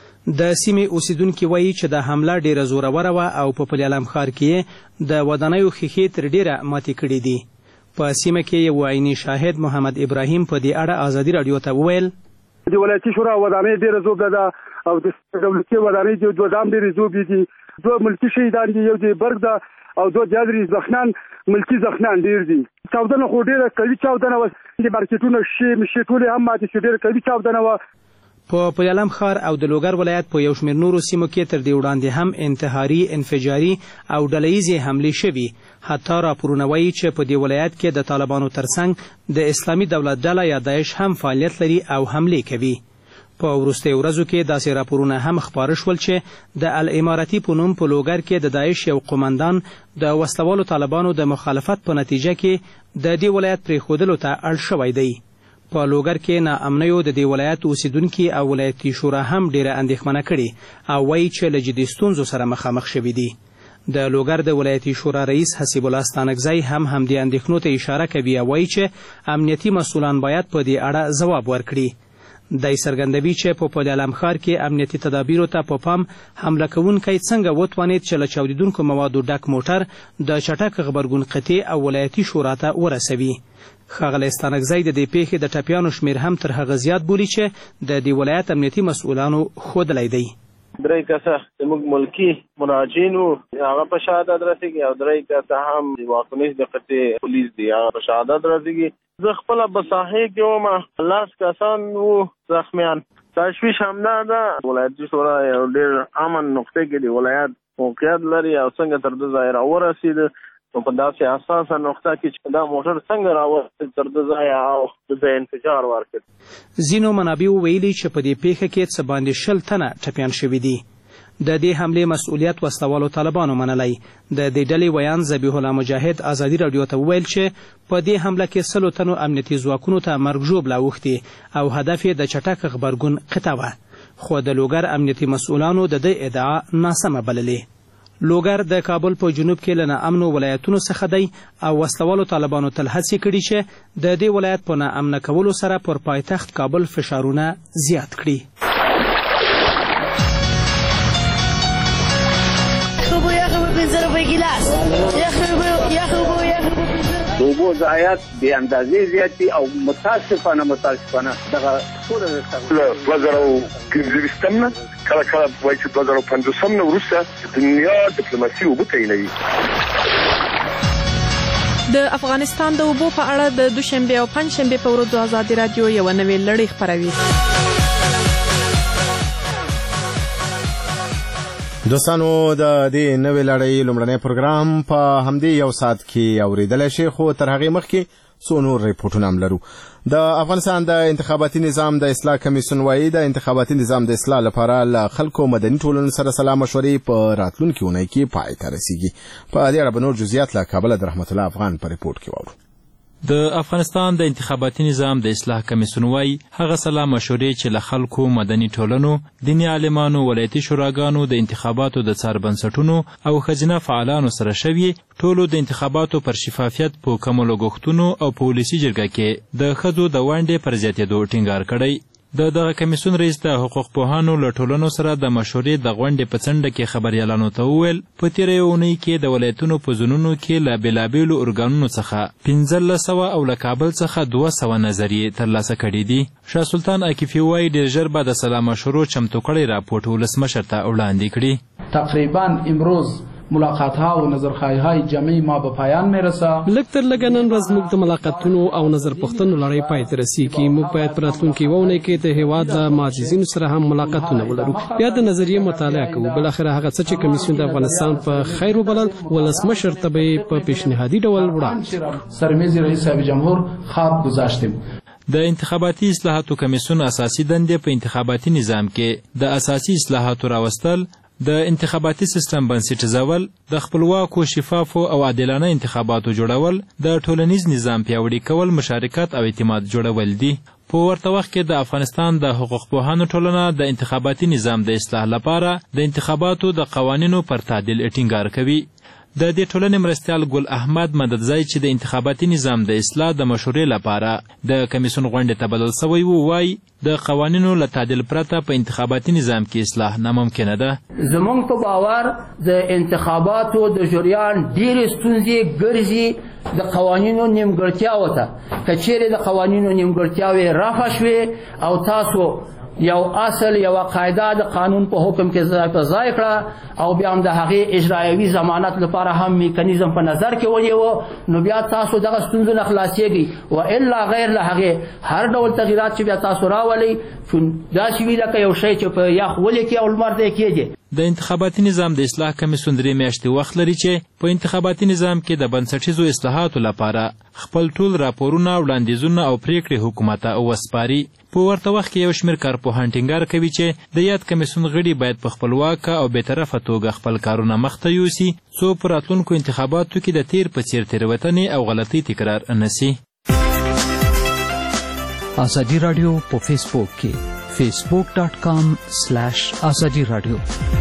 د سیمې اوسیدونکي وایي چې د حمله ډیره زوروره وه او په پلیالم ښار کې د ودانیو ښیښې تر ډیره ماتې کړي دي. په سیمه کې یو عیني شاهد محمد ابراهیم په دې اړه ازادي راډیو ته وویل د ولایتي شورا ودانۍ ډیره زوبده ده او د دولتي ودانۍ دوه دام ډیرې زوبې دي. 2 ملکي شهیدان دي، یو د برګ ده او 2 جادري زخنان ملکی زخنان ډیر دي. چاودنه خو ډیره قوي چاودنه وه، د مارکیټونو شیشې ټولې هم ماتې شوې، ډیره قوي چاودنه وه. په پلیالم ښار او د لوګر ولایت په یو شمېر نورو سیمو کې تر دې وړاندې هم انتحاري، انفجاري او ډلهییزې حملې شوي. حتی راپورونه وایي چې په دې ولایت کې د طالبانو ترڅنګ د اسلامي دولت ډله یا داعش هم فعالیت لري او حملې کوي. په وروستیو ورځو کې داسې راپورونه هم خپاره شول چې د الامارتي په نوم په لوګر کې د داعش یو قمندان د وسلوالو طالبانو د مخالفت په نتیجه کې د دې ولایت پرېښودلو ته اړ شوی دی. په لوګر کې ناامنیو د دې ولایت اوسیدونکي او ولایتي شورا هم ډیره اندېښمنه کړې او وایي چې له جدي ستونزو سره مخامخ شوي دي. د لوګر د ولایتي شورا رئیس حسیب الله ستانکزی هم همدې اندېښنو ته اشاره کوي او وایي چې امنیتي مسؤلان باید په دې اړه ځواب ورکړي. دی څرګندوي چې په پلیالم ښار کې امنیتي تدابیرو ته په پام حمله کوونکی څنګه وتوانید چې له چاودیدونکو موادو ډک موټر د چټک غبرګون قطعې او ولایتي شورا ته ورسوي. ښاغلی ستانکزی د دې پیښې د ټپیانو شمېر هم تر هغه زیات بولي چې د دې ولایت امنیتي مسؤلانو ښودلی دی. 3 کسه زموږ ملکي مراجعین وو، هغه په شهادت رسېږي او 3 کسه هم د واکنش د قطعې پولیس دي، هغه په شهادت رسېږي. زه خپله په ساحې کې وم، 10 کسان وو زخمیان. تشویش همدا ده ولایتي شورا یو ډېر امن نقطې کې د ولایت موقعیت لري او څنګه تر ده ځایه راورسېده. نو په داسې اساسه نقطه کې چې دا موټر څنګه راورسېد تر ده ځایه او د انفجار ورکړ. ځینو منابعو ویلي چې په دې پیښه کې څه باندې 20 تنه ټپیان شوي دي. د دې حملې مسؤلیت وسلوالو طالبانو منلی. د دې ډلې ویان ذبیح الله مجاهد ازادي راډیو ته وویل چې په دې حمله کې 100 تنو امنیتي ځواکونو ته مرګ ژوبله اوښتې او هدف یې د چټک غبرګون قطعه وه. خو د لوګر امنیتي مسؤلانو د دې ادعا ناسمه بللې. لوګر د کابل په جنوب کې له ناامنو ولایتونو څخه دی او وسلوالو طالبانو تل هڅې کړي چې د دې ولایت په ناامنه کولو سره پر پایتخت کابل فشارونه زیات کړي. د اوبو ضایعات بې اندازې زیات دي او متاسفانه دغه ټوله له 2015 نه کله کله وایي چې 2015 نه وروسته د دنیا ډیپلوماسي اوبه تعینوي. د افغانستان د اوبو په اړه د دوشنبه او پنجشنبه په ورځو ازادي راډیو یو نوې لړۍ خپروي. دوستانو د دې نوې لړۍ لومړنی پروګرام په همدې یو ساعت کې اوریدلی شي، خو تر هغې مخکې څو نور ریپورټونه هم لرو. د افغانستان د انتخاباتي نظام د اصلاح کمیسیون وایي د انتخاباتي نظام د اصلاح لپاره له خلکو مدني ټولنو سره سلا مشورې په راتلونکي اونۍ کې پای ته رسیږي. په دې اړه به نور جزئیات له کابله د رحمت الله افغان په ریپورټ کې واورو. د افغانستان د انتخاباتي نظام د اصلاح کمیسیون وايي هغه سلا مشورې چې له خلکو، مدني ټولنو، دیني عالمانو، ولایتي شوراګانو، د انتخاباتو د څار بنسټونو او ښځینه فعالانو سره شوي، ټولو د انتخاباتو پر شفافیت په کمو لګښتونو او په ولسي جرګه کې د ښځو د ونډې پر زیاتېدو ټینګار کړی. د دغه کمیسیون رئیس د حقوق پوهانو له ټولنو سره د مشورې د غونډې په څنډه کې خبریالانو ته وویل په تېره اونۍ کې د ولایتونو په زونونو کې له بېلابېلو ارګانونو څخه 1500 او له کابل څخه 200 نظریې ترلاسه کړي دي. شاه سلطان عاکفي وایي ډېر ژر به د سلا مشورو چمتو کړی راپورټ ولسمشر ته وړاندې کړي. تقریبا امروز ملاقات‌ها و نظرخواهی‌های جمعی ما به پایان میرسه. لږ تر لږه نن ورځ موږ د ملاقاتونو او نظر پوښتنو لړۍ پای ته رسیږي. موږ باید په راتلونکي اونۍ کې د هیواد د معززینو سره هم ملاقاتونه ولرو، بیا د نظریې مطالعه کوو. بالاخره هغه څه چې کمیسیون د افغانستان په خیر وبلل ولسمشر ته به په پیشنهادي ډول وړاندې سرمیز رئیس صاحب جمهور خواب گذاشتیم. د انتخاباتي اصلاحاتو کمیسیون اساسي دندې په انتخاباتي نظام کې د اساسي اصلاحاتو راوستل، د انتخاباتي سیستم بنسټیزول، د خپلواکو شفافو او عادلانه انتخاباتو جوړول، د ټولنیز نظام پیاوړي کول، مشارکت او اعتماد جوړول دي. په ورته وخت کې د افغانستان د حقوق پوهانو ټولنه د انتخاباتي نظام د اصلاح لپاره د انتخاباتو د قوانینو پر تعدیل ټینګار کوي. د دې ټولنې مرستیال ګل احمد مددزی چې د انتخاباتي نظام د اصلاح د مشورې لپاره د کمیسیون غونډې ته بلل سوی و، وایي د قوانینو له تعدیل پرته په انتخاباتي نظام کې اصلاح ناممکنه ده. زمونږ په باور د انتخاباتو د جریان ډېرې ستونزې ګرځي د قوانینو نیمګړتیاوو ته. که چیرې د قوانینو نیمګړتیاوې رفع شوې او تاسو یو اصل یو قاعده د قانون په حکم کې ځای کړه او بیا هم د هغې اجرایوي ضمانت لپاره هم میکانیزم په نظر کې ونیوه، نو بیا تاسو دغه ستونزو نه خلاصېږئ. و الا غیر له هغې هر ډول تغییرات چې بیا تاسو راولئ داسې وي لکه یو شی چې په یخ ولیکي او لمر ته یې کېږي. د انتخاباتي نظام د اصلاح کمیسیون 3 میاشتې وخت لري چې په انتخاباتي نظام کې د بنسټیزو اصلاحاتو لپاره خپل ټول راپورونه، وړاندیزونه او پریکړې حکومت ته وسپاري. په ورته وخت کې یو شمېر کارپوهان ټینګار کوي چې د یاد کمیسیون غړي باید په خپلواکه او بېطرفه توګه خپل کارونه مخته یوسي، څو په راتلونکو انتخاباتو کې د تیر په څیر تېروتنې او غلطۍ تکرار نه سي. ازادي راډیو په فیسبوک کې facebook.com/azadi radio.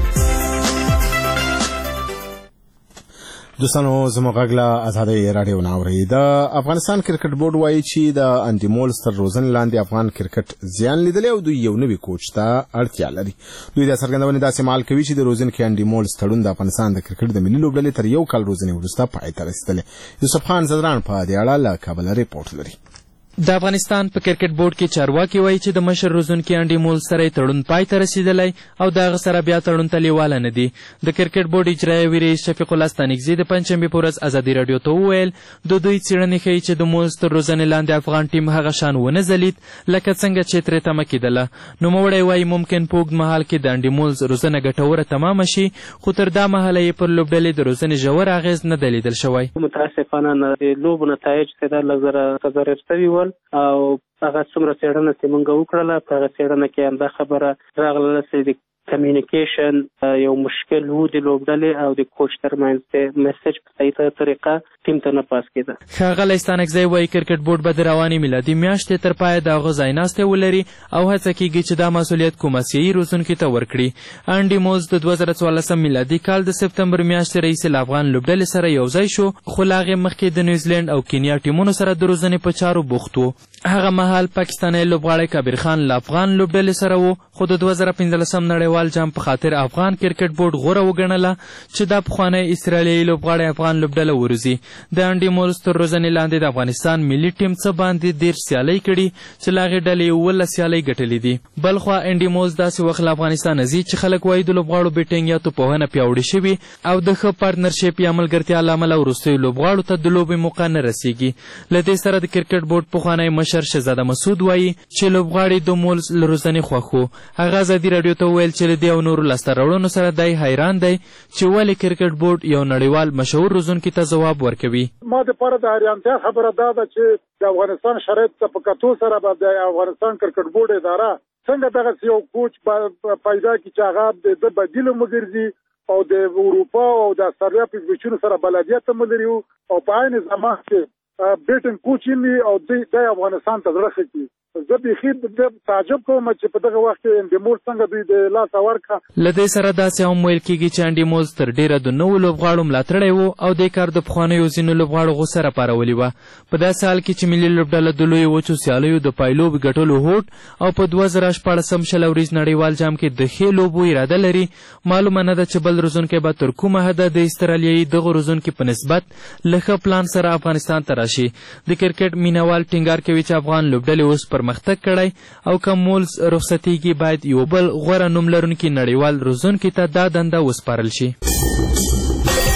دوستانو زموږ غږ له ازادۍ راډیو نه اورئ. د افغانستان کرکټ بورډ وایي چې د انډیمول ستر روزنې لاندې افغان کرکټ زیان لیدلی او دوی یو نوي کوچ ته اړتیا لري. دوی دا څرګندونې داسې مهال کوي چې د روزنکي انډیمول تړون د افغانستان د کرکټ د ملي لوبډلې تر یو کال روزنې وروسته پای ته رسېدلی. یوسف خان زدران په دې اړه له کابل ریپورټ لري. د افغانستان په کرکټ بورډ کې چارواکي وایي چې د مشر روزونکي انډیمول سره تړون پای ته رسیدلی او د هغه سره بیا تړون ته لیواله نه دي. د کرکټ بورډ اجرایوي رئیس شفیق الله ستانکزي د پنجشنبې په ورځ ازادي راډیو ته وویل د دوی څېړنې ښیي چې د مولز تر روزنې لاندې افغان ټیم هغه شان ونه ځلید لکه څنګه چې ترې تمه کېدله. نوموړی وایي ممکن په اوږد مهال کې د انډیمولز روزنه ګټوره تمامه شي، خو تر دا مهاله یې پر لوبډلې د روزنې ژور اغېز نه دی لیدل شوی. متاسفانه د لوبو نتایج چې دا لږ ضرر شوي ول او هغه څومره څېړنه چې موږ وکړله په هغه څېړنه کې همدا خبره راغله چې د کمیونیکیشن یو مشکل و د لوبډلې او د کوچ ترمنځ د میسج په صحیح طریقه ټیم ته نه پاس کېده. ښاغلی ستانکزی وایي کرکټ بورډ به د روانې میلادي میاشتې تر پایه د هغه ځایناستې ولري او هڅه کېږي چې دا مسؤلیت کوم آسیایي روزونکي ته ورکړي. انډیمولز د 2014 میلادي کال د سپتمبر میاشتې رئیس له افغان لوبډلې سره یو ځای شو، خو له هغې مخکې د نیوزیلینډ او کینیا ټیمونو سره د روزنې په چارو بوخت و. هغه مهال پاکستانی لوبغاړی کبیر خان له افغان لوبډلې سره و، خو د 2015 نړیوال جام په خاطر افغان کرکټ بورډ غوره وګڼله چې دا پخوانی استرالیایي لوبغاړی افغان لوبډله وروزي. د انډیمولز تر روزنې لاندې د افغانستان ملي ټیم څه باندې 13 سیالۍ کړي چې له هغې ډلې 11 سیالۍ ګټلې دي. بلخوا انډیمولز داسې وخت له افغانستانه ځي چې خلک وایي د لوبغاړو بیټینګ یا توپوهنه پیاوړې شوي او د ښه پارتنرشپ یا ملګرتیا له امله وروستیو لوبغاړو ته د لوبې موقع نه رسیږي. له دې سره د کرکټ بورډ پخوانی مشر شهزاده مسعود وایي چې لوبغاړي د مولز له روزنې خوښ وو. هغه ازادي راډیو ته وویل چې له دې او نورو لاسته راوړنو سره دی حیران دی چې ولې کرکټ بورډ یو نړیوال مشهور روزونکي ته ځواب ورکوي. ما دپاره د حیرانتیا خبره دا ده چې د افغانستان شرایط ته په کتو سره به د افغانستان کرکټ بورډ اداره څنګه دغسې یو کوچ پیدا کړي چې هغه د بدیل هم وګرځي او د اروپا او د استرالیا په کوچونو سره بلدیت هم ولري او په عین زمان کې بیټن کوچ وي او د افغانستان ته زړه ښه کړي. زه بیخي تعجب کوم چې په دغه وخت کې انډیمولز څنګه دوی د لاسه ورکړه. له دې سره داسې هم ویل کېږي چې انډیمولز تر ډېره د نوو لوبغاړو ملاتړی و او دې کار د پخوانیو ځینو لوبغاړو غوسه راپارولې وه. په داسې حال کې چې ملي لوبډله د لویو وچو سیالیو د پایلوب ګټلو هوډ او په 2014 شل اوریز نړیوال جام کې د ښې لوبو اراده لري، معلومه نه ده چې بل روزونکی به تر کومه حده د استرالیایي دغو روزونکي په نسبت له ښه پلان سره افغانستان ته راشي. د کرکټ مینوال ټینګار کوي چې افغان لوبډلې اوس پرمختګ کړی او که مولز رخصتیږي باید یو بل غوره نوم لرونکي نړیوال روزونکي ته دا دنده وسپارل شي.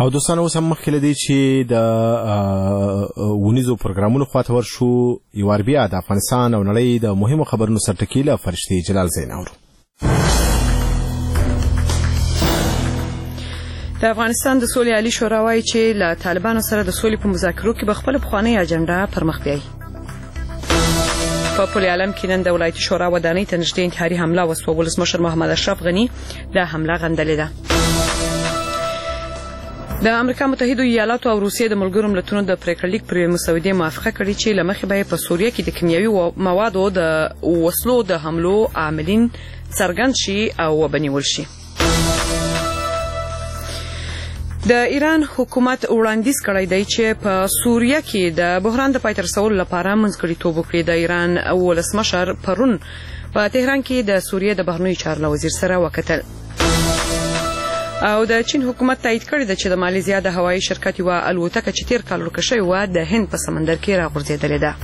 او دوستانو اوس هم مخکې له دې چې د ونیزو پروګرامونو خواته ورشو یو وار بیا د افغانستان او نړۍ د مهمو خبرونو سرټکي له فرشتي جلال زین اورو. د افغانستان د سولې عالی شورا وايي چې له طالبانو سره د سولې په مذاکرو کې به خپل پخوانی اجنډا پر مخ بیایي. په پل عالم کې نن د ولایتي شورا ودانۍ ته نږدې انتحاري حمله وسوه. ولسمشر محمد اشرف غني دا حمله غندلې ده. د امریکا متحده ایالاتو او روسیې د ملګرو ملتونو د پریکړلیک پر مسودې موافقه کړې چې له مخې به په سوریه کې د کیمیاوي موادو د وسلو د حملو عاملین څرګند شي او وبنیول شي. د ایران حکومت وړاندیز کړی دی چې په سوریه کې د بحران د پای ته رسولو لپاره منځګړیتوب وکړي. د ایران ولسمشر پرون په تهران کې د سوریه د بهرنیو چارو وزیر سره وکتل. او د چین حکومت تایید کړی دی چې د مالیزیا د هوایي شرکت یوه الوتکه چې تیر کال ورکه شوې وه د هند په سمندر کې راغورځېدلې ده.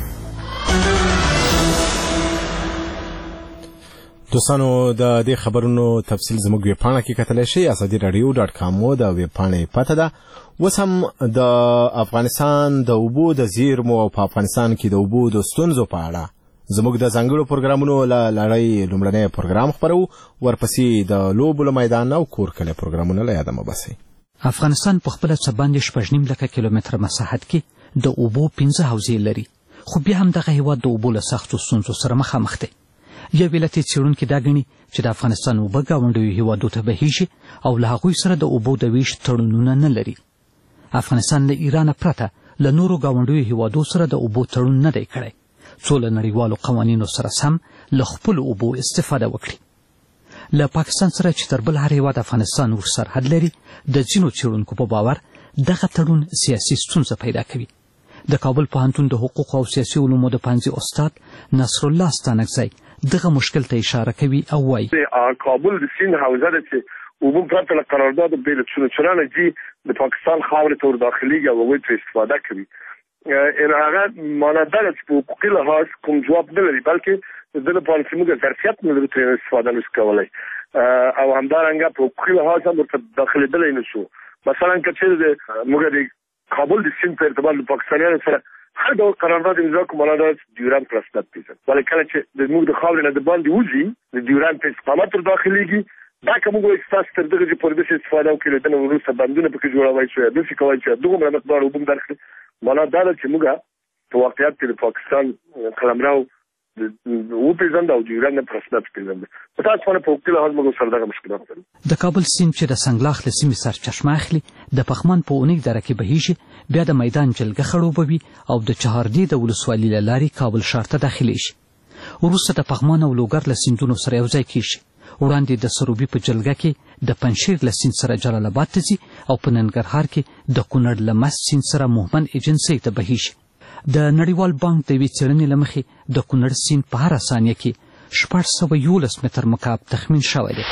دوستانو د دې خبرونو تفصیل زموږ ویبپاڼه کې کتلی شئ. azadiradio.com د ویبپاڼې پته ده. اوس هم د افغانستان د اوبو د زیرمو او په افغانستان کې د اوبو د ستونزو په اړه زموږ د ځانګړو پروګرامونو له لړۍ لومړنی پروګرام خپرو. ورپسې د لوبو له میدان او کور کلی پروګرامونه له یاده مه باسئ. افغانستان په خپله څه باندې 6.5 لکه کیلومتره مساحت کې د اوبو 15 حوزې لري، خو بیا هم دغه هېواد د اوبو له سختو ستونزو سره مخامخ دی. یو علتي څېړونکي دا ګڼي چې د افغانستان اوبه ګاونډیو هېوادو ته بهیږي او له هغوی سره د اوبو د ویش تړونونه نه لري. افغانستان له ایرانه پرته له نورو ګاونډیو هېوادو سره د اوبو تړون نه دی کړی څو له نړیوالو قوانینو سره سم له خپلو اوبو استفاده وکړي. له پاکستان سره چې تر بل هر هېواد افغانستان ور سرحد لري، د ځینو څېړونکو په باور دغه تړون سیاسي ستونزه پیدا کوي. د کابل پوهنتون د حقوقو او سیاسي علومو د پوهنځي استاد نصرالله ستانکزی دغه مشکل ته اشاره کوي او وایي کابل د سیند حوزه ده چې اوبه پرته له قرارداد بې له چونچرانه جي د پاکستان خاورې ته ورداخلېږي او هغوی ترې استفاده کوي. هغه معنا دا ده چې په حقوقي لحاظ کوم جواب نه لري، بلکې د ده لپاره چې موږ ظرفیت نه لرو ترې استفاده نشو کولی او همدارنګه په حقوقي لحاظ هم ورته داخلېدلی نه شو. مثلا که چېرې موږ د کابل د سیند په ارتباط د پاکستانیانو سره هر ډول قرارداد امضا کوو، معنا دا چې ډیورنډ په رسمیت پېژنو، ولې کله چې زموږ د خاورې نه د باندې وځي د ډیورنډ په استقامت ورداخلېږي، دا که موږ وایو چې تاسو تر دغه چې پورې داسې استفاده وکړئ له ده نه وروسته بندونه پکې جوړوئ چې داسې کوئ چې دومره مقدار اوبه هم درکړي، معنا دا ده چې موږ په واقعیت کې د پاکستان قلمرو وپېژنده او ډیورنډ نه په رسمیت پېژنده. متاسفانه په حقوقي لحاظ موږ ورسره دغه مشکلات لرو. د کابل سیند چې د سنګلاخ له سیمې سرچشمه اخلي د پغمان په اونۍ دره کې بهیږي، بیا د میدان جلګه خړوبوي او د چهاردې د ولسوالۍ له لارې کابل ښار ته داخلیږي. وروسته د پغمان او لوګر له سیندونو سره یوځای کیږي. وړاندې د سروبي په جلګه کې د پنشیر له سیند سره جلال آباد ته ځي او په ننګرهار کې د کونړ له مست سیند سره موهمن ایجنسۍ ته بهیږي. د نړیوال بانک د یوې څېړنې له مخې د کونړ سیند په هره ثانیه کې 611 متر مکعب تخمین شوی دی.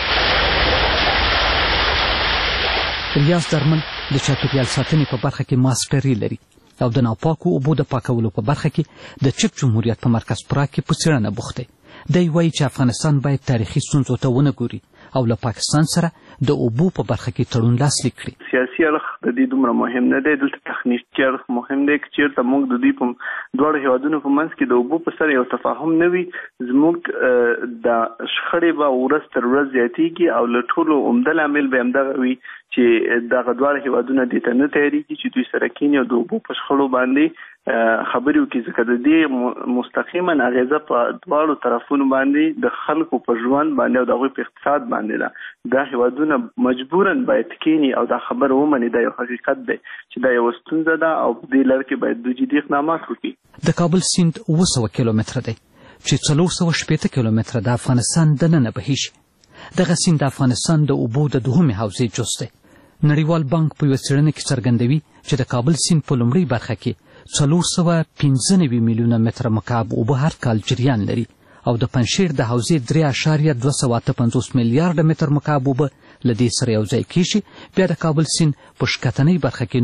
الیاس درمن د چاپیریال ساتنې په برخه کې ماسټري لري او د ناپاکو اوبو د پاکولو په برخه کې د چک جمهوریت په مرکز پراګ کې په څېړنه بوخت دی. دی وایي چې افغانستان باید تاریخي ستونزو ته ونه ګوري او له پاکستان سره د اوبو په برخه کې تړون لاسلیک کړي. سیاسي اړخ د دې دومره مهم نه دی، دلته تخنیکي اړخ مهم دی. که چېرته موږ د دوی په دواړو هېوادونو په منځ کې د اوبو په سر یو تفاهم نه وي، زموږ د شخړې به ورځ تر ورځ زیاتېږي او له ټولو عمده لامل به همدغه وي چې دغه دواړه هېوادونه دې ته نه تیارېږي چې دوی سره کښېني او د اوبو په شخړو باندې خبرې وکړي، ځکه د دې مستقیما اغیزه په دواړو طرفونو باندې د خلکو په ژوند باندې او د هغوی په اقتصاد باندې ده. دا هېوادونه مجبوراً باید کښېني او دا خبره ومني، دا یو حقیقت دی چې دا یوه ستونزه ده او په دې لړ کې باید دوی جدي اقدامات وکړي. د کابل سیند 700 کیلومتره دی چې 480 کیلومتره د افغانستان دننه بهیږي. دغه سیند د افغانستان د اوبو د دوهمې حوزې جز دی. نړیوال بانک په یوه څېړنه کې څرګندوي چې د کابل سیند په لومړۍ برخه کې 495 میلیونه متره مکعب اوبه هر کال جریان لري او د پنشیر د حوزې 3.258 میلیارډه متر مکعب اوبه له دې سره یوځای کیږي. بیا د کابل سیند په ښکتنۍ برخه کې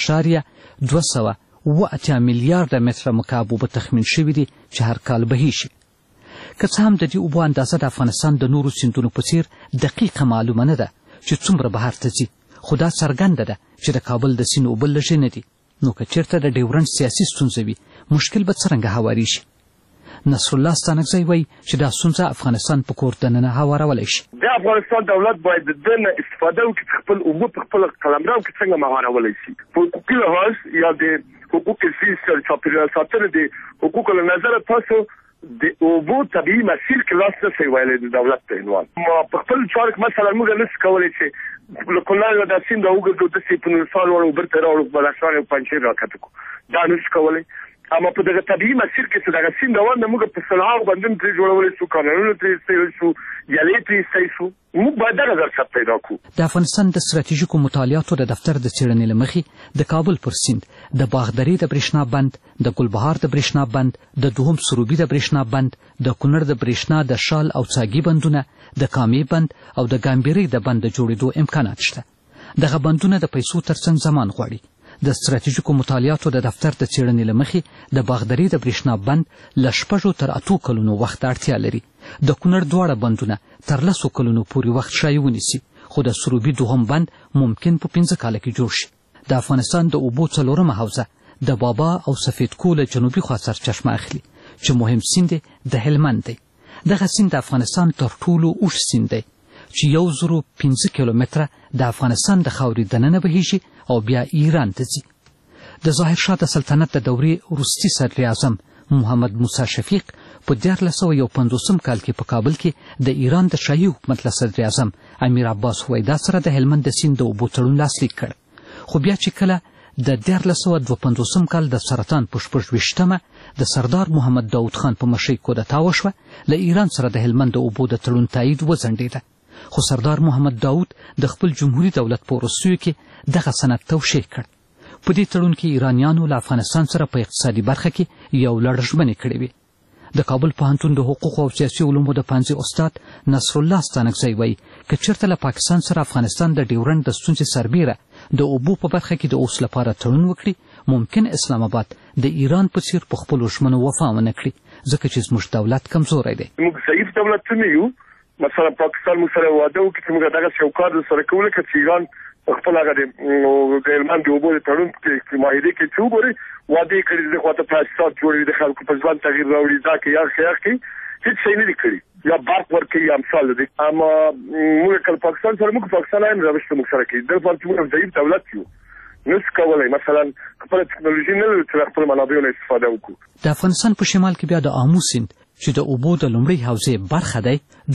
19.280 میلیارډه متره مکعب اوبه تخمین شوي دي چې هر کال بهیږي. که څه هم د دې اوبو اندازه د افغانستان د نورو سیندونو په څیر دقیقه معلومه نه ده چې څومره بهر ته ځي، خو دا څرګنده ده چې د کابل د سیند اوبه لږې نه دي، نو که چېرته د ډیورنډ سیاسي ستونزه وي مشکل به څرنګه هواریږي؟ نصر الله ستانکزی وایي چې دا ستونزه افغانستان په کور دننه هوارولی شي. د افغانستان دولت باید د دې نه استفاده وکړي چې خپل اوبه په خپل قلمرو کې څنګه مهارولی شي. په حقوقي لحاظ یا د حقوق زیست چاپیریال ساتنې د حقوقو له نظره تاسو د اوبو طبیعي مسیر کې لاس نه شئ ویلی د دولت په عنوان. ما په خپل چارو کې مثلا موږ نشو کولی چې له کونړ د سیند راوګرځو داسې په نورستان وړو بیرته راوړو بدخشان او پنجشیر راکښته کړو، دا نشو کولی. اما په دغه طبیعي مسیر کې چې دغه سیند روان دی، موږ په سلهاو بندونه ترې جوړولی شو، کانالونه ترې ایستلی شو، یلې ترې ایستی شو. موږ باید دغه ظرفیت پیدا کړو. د افغانستان د ستراتیژیکو مطالعاتو د دفتر د څېړنې له مخې د کابل پر سیند د باغدرې د برېښنا بند، د ګلبهار د برېښنا بند، د دوهم سروبي د برېښنا بند، د کونړ د برېښنا د شال او څاګي بندونه، د کامې بند او د ګامبېرۍ د بند د جوړېدو امکانات شته. دغه بندونه د پیسو ترڅنګ زمان غواړي. د ستراتیژیکو مطالعاتو د دفتر د څېړنې له مخې د باغدرې د برېښنا بند له 6 تر 8 کلونو وخت اړتیا لري. د کونړ دواړه بندونه تر 10 کلونو پورې وخت شایي ونیسي، خو د سروبي دوهم بند ممکن په 5 کاله کې جوړ شي. د افغانستان د اوبو څلورمه حوزه د بابا او سفید کول جنوبي خوا سرچشمه اخلي چې مهم سیند د هلمند دی. دغه سیند د افغانستان تر ټولو اوږد سیند دی چې 1005 کیلومتره د افغانستان د خاورې دننه بهیږي او بیا ایران ته ځي. د ظاهرشاه د سلطنت د دورې وروستي صدر اعظم محمد موسی شفیق په 1951 کال کې په کابل کې د ایران د شاهي حکومت له صدر اعظم امیر عباس هویدا سره د هلمند د سیند د اوبو تړون لاسلیک کړ. خو بیا چې کله د 1952 کال د سرطان په 28مه د سردار محمد داود خان په مشرۍ کودتا وشوه، له ایران سره د هلمند د اوبو د تړون تایید وځنډېده. خو سردار محمد داود د خپل جمهوریت دولت په وروستیو کې دغه سند توشیح کړ. په دې تړون کې ایرانیانو له افغانستان سره په اقتصادي برخه کې یو لړ ژمنې کړې وې. د کابل پوهنتون د حقوقو او سیاسي علومو د پوهنځي استاد نصر الله ستانکزی وایي که چېرته له پاکستان سره افغانستان د ډیورنډ د ستونزې سربیره د اوبو په برخه کې د اوس لپاره تړون وکړي، ممکن اسلام آباد د ایران په څیر په خپلو ژمنو وفا ونه کړي، ځکه چې زموږ دولت کمزوری دی. موږ ضعیف دولت نه یو. مثلا پاکستان موږ سره وعده وکړي چې موږ دغه شوکات سره کوو لکه چې ایران خپل هغه د هلمند د اوبو د تړون کې معاهدې کې چې وګوري وعده یې کړي د خواته فساد جوړوي، د خلکو په ژوند تغییر راوړي، دا کې یا خیاغ کې هیڅ شی نه دي کړي یا برق ورکوي یا امثال دي. اما موږ کله پاکستان سره موږ پاکستان هم روش موږ سره کوي. دلته چې موږ ضعیف دولت یو نشو کولی مثلا خپل ټکنالوژي نه لرو چې خپل منابعو نه استفاده وکړو. د افغانستان په شمال کې بیا د آمو سیند چې د اوبو د لومړۍ حوزې برخه دی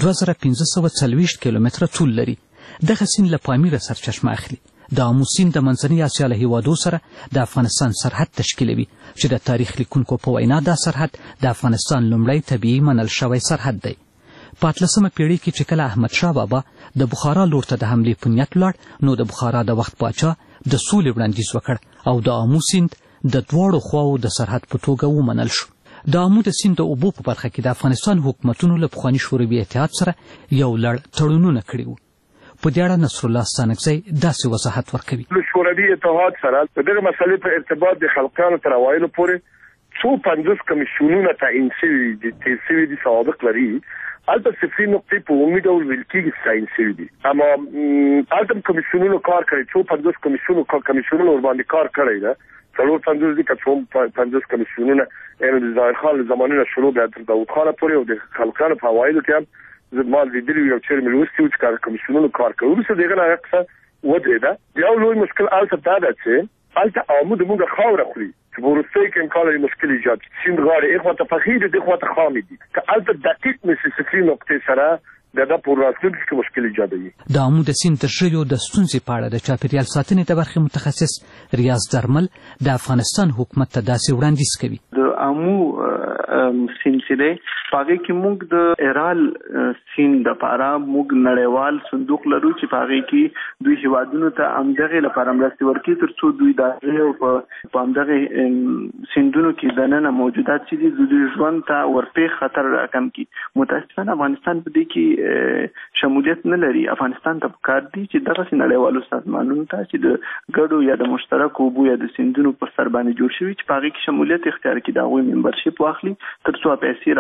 2540 کیلومتره طول لري. دغه سیند له پامیره سرچشمه اخلي. د آمو سیند د منځنۍ اسیا له هیوادو سره د افغانستان سرحد تشکیلوي چې د تاریخ لیکونکو په وینا دا سرحد د افغانستان لومړی طبیعي منل شوی سرحد دی. په 18مه پیړۍ کې چې کله احمدشاه بابا د بخارا لور ته د حملې په نیت ولاړ، نو د بخارا د وخت پاچا د سولې وړاندیز وکړ او د آمو سیند د دواړو خواو د سرحد په توګه ومنل شو. د آمو د سیند د اوبو په برخه کې د افغانستان حکومتونو له پخواني شوروي اتحاد سره یو لړ تړونونه کړي وو. په دې اړه نصر الله ستانکزی داسې وضاحت ورکوي. له شوروي اتحاد سره د دغه مسلې په ارتباط د خلقانو تر اوایلو پورې 250 کمیسیونونه تعیین شوي دي، تېر شوي دي، سوابق لري. هلته صفري نقطې په عمومي ډول ویل کېږي تعیین شوي دي، اما هلته کمیسیونونو کار کړی، 250 کمیسیونونو ورباندې کار کړی ده. 450 دي که 250 کمیسیونونه یعنې د ظاهر خان له زمانې نه شروع بیا تر داود خانه پورې او د خلقانو په اوایلو کې هم زه ما لیدلي یو چیرې مې لوستي وو چې کمیسیونونو کار کوي. وروسته د هغه نه هغه قصه ودرېده. یو لوی مشکل هلته دا ده چې هلته آمو د موږ خاوره خوري چې په وروستیو کې امکان لري مشکل ایجاد کړي. سیند غاړې اخواته پخې دي، دې خواته خامې دي. که هلته دقیق نشي صفري نقطې سره دا په راتلونکي کې مشکل ایجادوي. د آمو د سیند د ژویو د ستونزې په اړه د چاپیریال ساتنې د برخې متخصص ریاض درمل د افغانستان حکومت ته داسې وړاندیز کوي. د آمو سیند چې دی په هغې کې موږ د ایرال سیند دپاره موږ نړیوال صندوق لرو چې په هغې کې دوی هېوادونو ته همدغې لپاره مرستې ورکوي تر څو دوی د هغې او په همدغې سیندونو کې دننه موجودات چې دي د دوی ژوند ته ورپېښ خطر راکم کړي. متاسفانه افغانستان په دې کې شمولیت نه لري. افغانستان ته پکار دي چې دغسې نړیوالو سازمانونو ته چې د ګډو یا د مشترکو اوبو یا د سیندونو پر سر باندې جوړ شوي چې په هغې کې شمولیت اختیار کړي، د هغوی ممبرشپ واخلي تر څو پیسې راواخلي او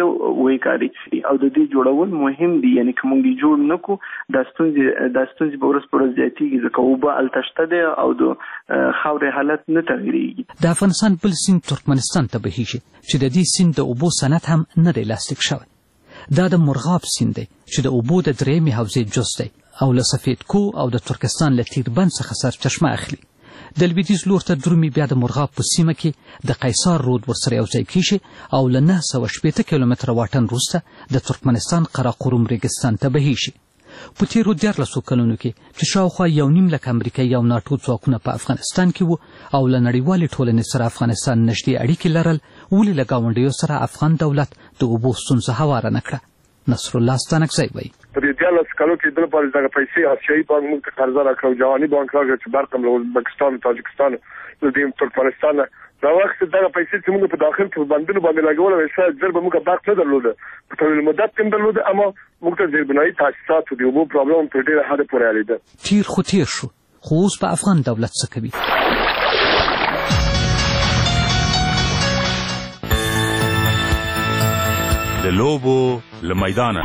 وې کاری او د دې جوړول مهم دي یعنی کوم دي جوړ نکو د ستونزې په ورځ پر ورځ زیاتېږي ځکه اوبه التشته ده او د خاورې حالت نه تغیریږي. د افغانستان بل سیند ترکمنستان ته بهیږي چې د دې سیند د اوبو صنعت هم نه دی لاسلیک شوی. دا د مرغاب سیند دی چې د اوبو د درېیمې حوزې جز دی او له سفید کو او د ترکستان له تیربند څخه سرچشمه اخلي. د لویدیځ لور ته درومي بیا د مرغاب په سیمه کې د قیصار رود ورسره یوځای کیږي او له 960 کیلومتره واټن وروسته د ترکمنستان قراقرم ریګستان ته بهیږي. په تیرو 14 کلونو کې چې شاوخوا 1.5 لک امریکایي او ناټو ځواکونه په افغانستان کې وو او له نړیوالې ټولنې سره افغانستان نږدې اړیکې لرل، ولې له ګاونډیو سره افغان دولت د اوبو ستونزه هواره نه کړه؟ نصر الله ستانکزی وایي په دې 14 کالو کې د لپاره دغه پیسې آسیایي بانک موږ ته قرض راکړو، جهاني بانک راکړو چې برقم له ازبکستان، تاجکستان، د ترکمنستان دا وخت دغه پیسې چې موږ په داخل کې بندونو باندې لګول او شاید ځل به موږ برق نه درلوده په طویل مدت کې درلوده، اما موږ ته زیربنایي تاسیسات د اوبو پرابلم په ډېره حد پورې اړیده. تیر خو تیر شو، خو اوس په افغان دولت څه کوي؟ د لوبو له میدانه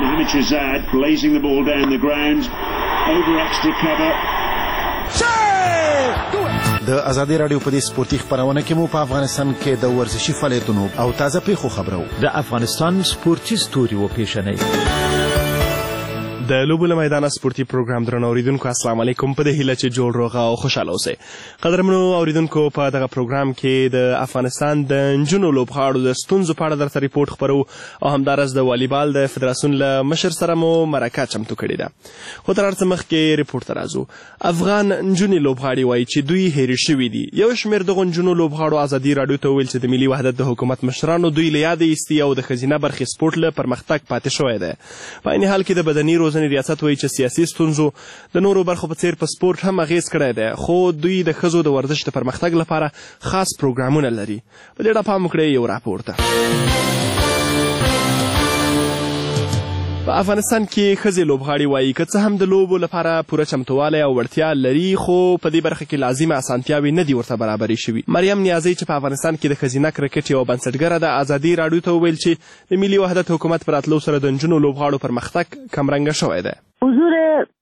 د ازادي رادیو په دې سپورتي خبرونه کې مو په افغانستان کې د ورزشي فعالیتونو او تازه پیښو خبرو د افغانستان سپورتي ستوري و پیشنې د لوبو له میدانه سپورتي پروګرام درنو اوریدونکو السلام علیکم. په دې هیله چې جوړ روغه او خوشاله اوسئ. قدرمنو اوریدونکو په دغه پروګرام کې د افغانستان د نجونو لوبغاړو د ستونزو په اړه درته ریپورټ خپرو او همدارس د والیبال د فدراسیون له مشر سره مو مرکه چمتو کړې ده. خو تر هر څه مخکې ریپورټ ته راځو. افغان نجونې لوبغاړي وایي چې دوی هېرې شوي دي. یو شمېر دغو نجونو لوبغاړو ازادي راډیو ته وویل چې د ملي وحدت د حکومت مشرانو دوی له یاده ایستي او د ښځینه برخې سپورټ له پرمختګ پاتې شوی دی. په عین حال کې د بدني روزنې ریاست وایي چې سیاسي ستونزو د نورو برخو په څیر په سپورټ هم اغیز کړی دی، خو دوی د ښځو د ورزش د پرمختګ لپاره خاص پروګرامونه لري. په دې اړه پام وکړئ یو راپور ته. په افغانستان کې ښځې لوبغاړي وایي که څه هم د لوبو لپاره پوره چمتووالی او وړتیا لري، خو په دې برخه کې لازمه اسانتیاوې نه دي ورته برابرې شوي. مریم نیازی چې په افغانستان کې د ښځینه کرکټ یوه بنسټګره ده ازادي راډیو ته وویل چې د ملي وحدت حکومت په راتلو سره د نجونو لوبغاړو پرمختګ کمرنګه شوی دی. حضور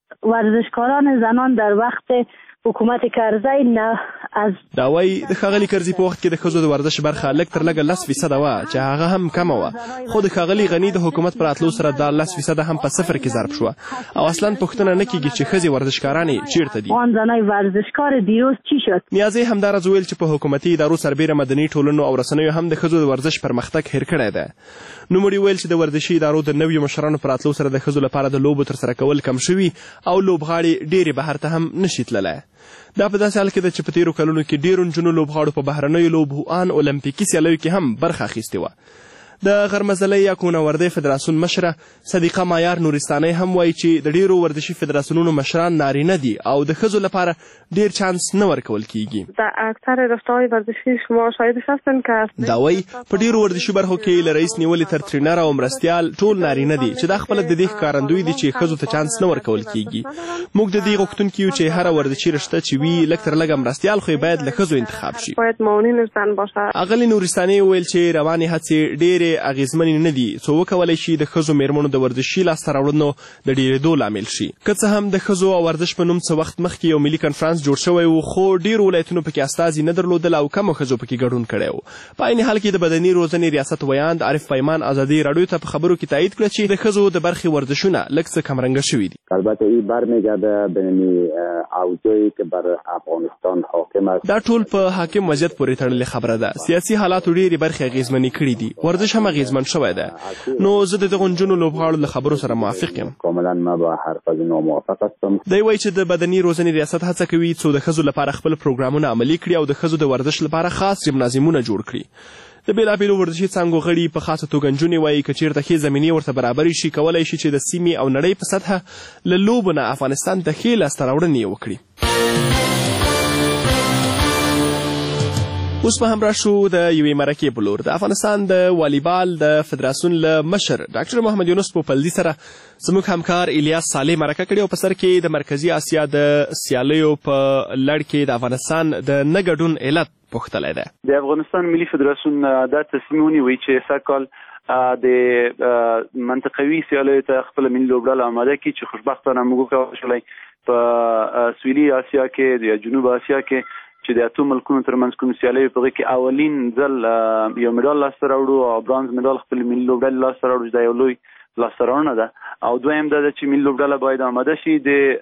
ورزشکاران زنان در وقت حکومت کرزی نه از دا وایي د ښاغلي کرزي په وخت کې د ښځو د ورزش برخه لږ تر لږه 10% وه چې هغه هم کمه وه، خو د ښاغلي غني د حکومت په راتلو سره دا 10% هم په صفر کې ضرب شوه او اصلا پوښتنه نه کیږي چې ښځې ورزشکارانې چیرته دي. آن زنای ورزشکار دیروز چی شد؟ نیازی همدارز ویل چې په حکومتي ادارو سربیره مدني ټولنو او رسنیو هم د ښځو د ورزش پرمختګ هیر کړی دی. نوموړي ویل چې د ورزشي ادارو د نویو مشرانو په راتلو سره د ښځو لپاره د لوبو ترسره کول کم شوي او لوبغاړي ډېرې بهر ته هم نشي تللی. دا په داسې حال کې ده چې په تېرو کلونو کې ډېرو نجونو لوبغاړو په بهرنیو لوبو ان اولمپیکي سیالیو کې هم برخه اخیستې وه. د غرمزلۍ یا کونوردۍ فدراسیون مشره صدیقه مایار نورستانۍ هم وایي چې د ډېرو ورزشي فدراسیونونو مشران نارینه دي او د ښځو لپاره ډېر چانس نه ورکول کیږي. در اکثر رشته‌های ورزشی شما شاهدش هستن که دا وایي په ډېرو ورزشي برخو کې له رئیس نیولې تر ټرینر او مرستیال ټول نارینه دي چې دا خپله د دې ښکارندوی دي چې ښځو ته چانس نه ورکول کیږي. موږ د دې غوښتونکي یو چې هره ورزشي رشته چې وي لږ تر لږه مرستیال خو باید له ښځو انتخاب شي. باید معاونین زن باشه. اغلې نورستانۍ وویل چې روانې هڅې ډېرې اغېزمنې نه دي څو وکولی شي د ښځو میرمنو د ورزشي لاسته راوړنو د ډېرېدو لامل شي. که څه هم د ښځو او ورزش په نوم څه وخت مخکې یو ملي کنفرانس جوړ شوی و، خو ډېرو ولایتونو پکې استازي نه درلودل او کمو ښځو پکې ګډون کړی و. په عین حال کې د بدني روزنې ریاست ویاند عارف پیمان ازادي راډیو ته په خبرو کې تایید کړه چې د ښځو د برخې ورزشونه لږ څه کمرنګه شوي دي. البته این برمیگرده به اوجایی که بر افغانستان حاکم است. دا ټول په حاکم وضعیت پورې تړلې خبره ده. سیاسي حالاتو ډېرې برخې اغېزمنې کړي دي، ورزش هم اغېزمن شوی ده. نو زه د دغو نجونو لوبغاړو له خبرو سره موافق یم. کاملا ما با حرف از اینا موافق هستم. دی وایي چې د بدني روزنې ریاست هڅه کوي څو د ښځو لپاره خپل پروګرامونه عملي کړي او د ښځو د ورزش لپاره خاص جمنازیمونه جوړ کړي. د بېلابېلو ورزشي څانګو غړي په خاصه توګه نجونې وایي که چېرته ښې زمینې ورته برابرې شي کولی شي چې د سیمې او نړۍ په سطحه له لوبو نه افغانستان ته ښې لاسته راوړنې وکړي. اوس به هم راشو د یوې مرکې په لور. د افغانستان د والیبال د فدراسیون له مشر ډاکټر محمد یونس پوپلزي سره زموږ همکار الیاس صالح مرکه کړې او په سر کې د مرکزي اسیا د سیالیو په لړ کې د افغانستان د نه ګډون علت پوښتلی دی. د افغانستان ملي فدراسیون دا تصمیم ونیوی چې سږ کال د منطقوي سیالیو ته خپل ملي لوبډله آماده کړي چې خوشبختانه موږ وکولی په سویلي اسیا کې د جنوب اسیا کې چې د اتو ملکونو ترمنځ کوم سیالي په هغه کې اولین ځل یو مډال لاسته راوړو او برانز مډال خپل ملي لوبډلې لاسته راوړو چې دا یو لوی لاسته راوړنه ده او دویم دا چې ملي لوبډله باید آماده شي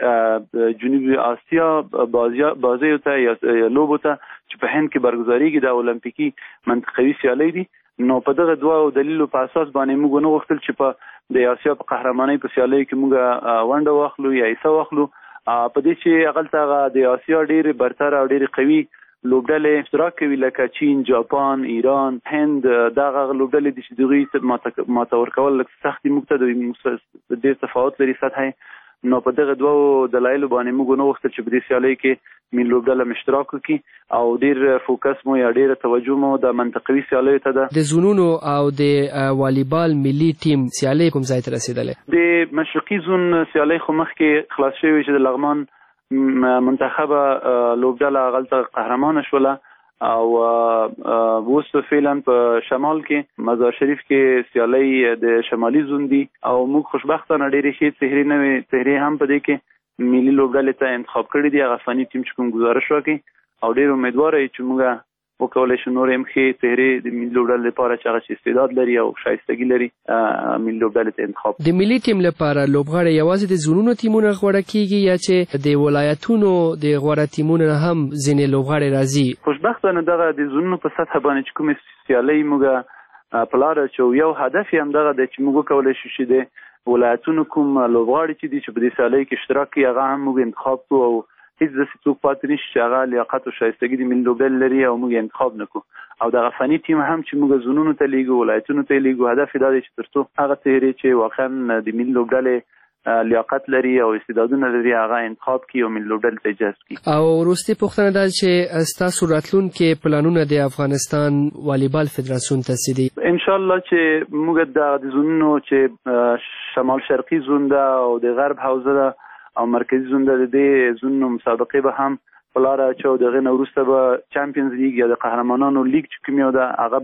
د جنوبي اسیا بازیو ته یا لوبو ته چې په هند کې برگزاریږي د المپیکي منطقوي سیالي دي. نو په دغه دوه دلیلو په اساس باندې موږ نه غوښتل چې په د اسیا په قهرمانۍ په سیالۍ کې موږ ونډه واخلو یا حصه واخلو په دې چې هغلته د اسیا ډېرې برتر او ډېرې قوي لوبډلې اشتراک کوي لکه چین، جاپان، ایران، هند. دغه لوبډلې دي چې دغوی ماته ورکول لږ سخت دي، موږ ته د ډېر تفاوت لري سطحه. نو په دغه دوه دلایلو باندې موږ نه غوښتل چې په دې سیالۍ کې ملي لوبډله اشتراک وکړي او ډېر فوکس مو یا ډېره توجه مو د منطقوي سیالیو ته ده. د زونونو او د والیبال ملي ټیم سیالۍ کوم ځای ته رسېدلې؟ د مشرقي زون سیالۍ خو مخکې خلاص شوې چې د لغمان منتخبه لوبډله هغلته قهرمانه شوله او اوس فعلا په شمال کې مزار شریف کې سیالۍ د شمالي زون دي او موږ خوشبختانه ډېرې ښې څهرې هم په دې کې ملي لوبډلې ته انتخاب کړي دي. هغه فني ټیم چې کوم ګزارش وکړي او ډېر امیدواره یو چې موږ وکولی شو نور هم ښې څهرې د ملي لوبډلې لپاره چې هغه چې استعداد لري او ښایستګي لري ملي لوبډلې ته انتخاب. د ملي ټیم لپاره لوبغاړي یوازې د زونونو ټیمونه غوړه کیږي یا چې د ولایتونو د غوړه ټیمونه هم ځینې لوبغاړي راځي؟ خوشبختانه دغه د زونونو په سطح باندې چې کومې سیالۍ موږ په لاره چې یو هدف یې همدغه دی چې موږ وکولی شو چې د ولایتونو کوم لوبغاړي چې دي چې په دې سیالۍ کې اشتراک کوي هغه هم موږ انتخاب کړو او هیڅ داسې څوک پاتې نشي چې هغه لیاقت او ښایستګي د ملي لوبډلې لري او موږ انتخاب نه کړو. او دغه فني ټیم هم چې موږ زونونو ته لیږو ولایتونو ته لیږو هدف یې دا دی چې تر څو هغه څهرې چې واقعا د ملي لوبډلې لیاقت لري او استعدادونه لري هغه انتخاب کړي او ملي لوبډلې ته جذب کړي. او وروستۍ پوښتنه دا چې ستاسو راتلونکي پلانونه د افغانستان والیبال فدراسیون ته څه دي؟ انشاءالله چې موږ د زونونو چې شمال شرقي زون ده او د غرب حوزه ده او مرکزي زون د دې زونو مسابقې به هم په لاره اچو. د هغې نه وروسته به چمپیونز لیګ یا د قهرمانانو لیګ چې کوم یو ده هغه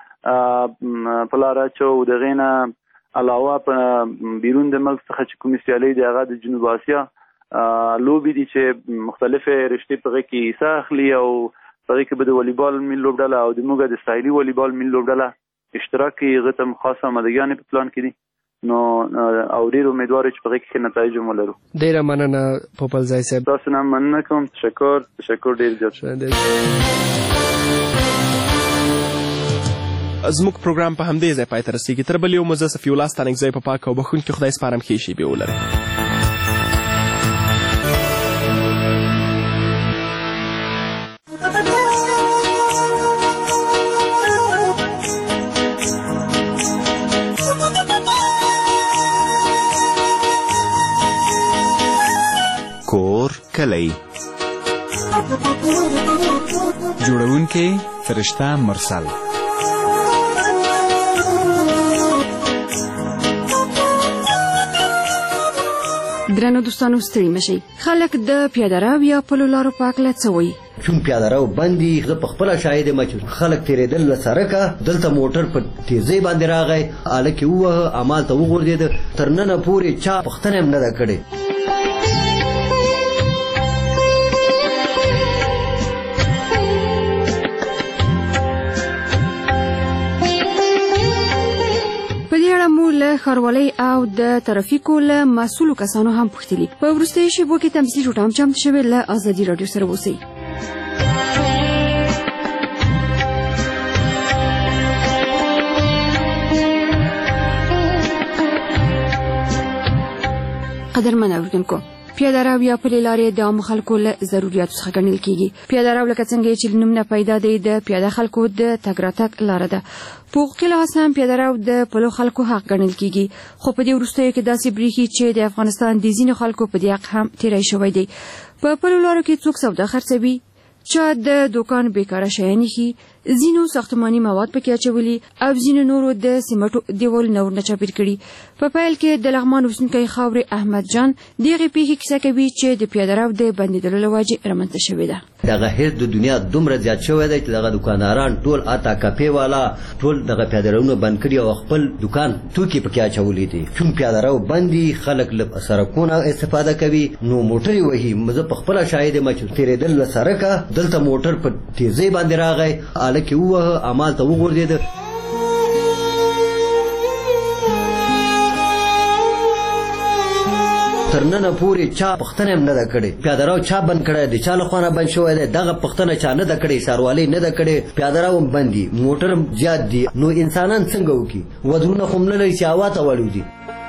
به په لاره اچو. د هغې نه علاوه په بیرون د ملک څخه چې کومې سیالۍ دي هغه د جنوب اسیا لوبې دي چې مختلفې رشتې په هغې کې حصه اخلي او په هغې کې به د والیبال ملي لوبډله او د موږ د ساحلي والیبال ملي لوبډله اشتراک کوي. هغې ته هم خاصه آمادګیانې په پلان کې دي نو او ډېر امیدوار چې په هغې کې نتایج هم ولرو. ډېره مننه پوپلزی صاحب. تاسو نه مننه کوم. تشکر ډېر زیات. زموږ پروګرام په همدې ځای پای ته رسېږي. تر بل یو مو زه صفي الله ستانکزی په پاک او بښونکي خدای سپارم. ښې شېبې ولرئ. کور کلی جوړونکی فرشته مرسل. درنو دوستانو ستړي مشئ. خلک د پیاده رو یا پلو لارو په هکله څه وایي؟ چون پیاده رو بندي زه په خپله شاهد یم چې خلک تېرېدل له سړکه دلته موټر په تیزۍ باندې راغی هلک یې ووهه همالته وغورځېده تر ننه پورې چا پوښتنه هم نه ده کړې. له ښاروالۍ او د ترافیکو له مسؤلو کسانو هم پوښتلي. په وروستیو شېبو کې تمثیلي ټوټه هم چمتو شوې. له ازادي راډیو سره اوسئ. قدرمن اورېدونکو، پیاده رو یا پلې لارې د عامو خلکو له ضروریاتو څخه ګڼل کېږي. پیاده رو لکه څنګه چې له نوم نه پیدا دی د پیاده خلکو د تګ راتګ لاره ده. په حقوقي لحاظ هم پیاده رو د پلو خلکو حق ګڼل کېږي. خو په دې وروستیو کې داسې برېښي چې د افغانستان د ځینو خلکو په دې حق هم تېری شوی دی. په پلو لارو کې څوک سودا خرڅوي، چا د دوکان بیکاره شیان ایښي، ځینو ساختماني مواد پکې اچولي او ځینو نورو د سیمټو دیوالونه ورنه چاپیر کړي. په پیل کې د لغمان اوسیدونکی خاورې احمد جان دغه پیښې کیسه کوي چې د پیاده رو د بندیدلو له وجې رامنځته شوې ده. دغه هیڅ د دنیا دومره زیات شوی دی چې دغه دکانداران ټول اتا کپې والا ټول دغه پیاده روونه بند کړي او خپل دکان توکي پکې اچولي دي. چون پیاده رو بندي خلک له سړکونو استفاده کوي نو موټر وهي. مزه په خپل شاهد ما چې تیرېدل له سړکه دلته موټر په تیزی باندې راغی الکه وه عمل ته وغورځېد. تر نن پورې چا پښتنه هم نه ده کړې پیاده رو چا بند کړی د چا له خوا نه بند شوی دی. دغه پښتنه چا نه ده کړې ښاروالۍ نه ده کړې پیاده رو هم بند دي موټر هم زیات دي. نو انسانان څنګه وکړي ودرونه خو هم نه لري چې هوا ته والوځي.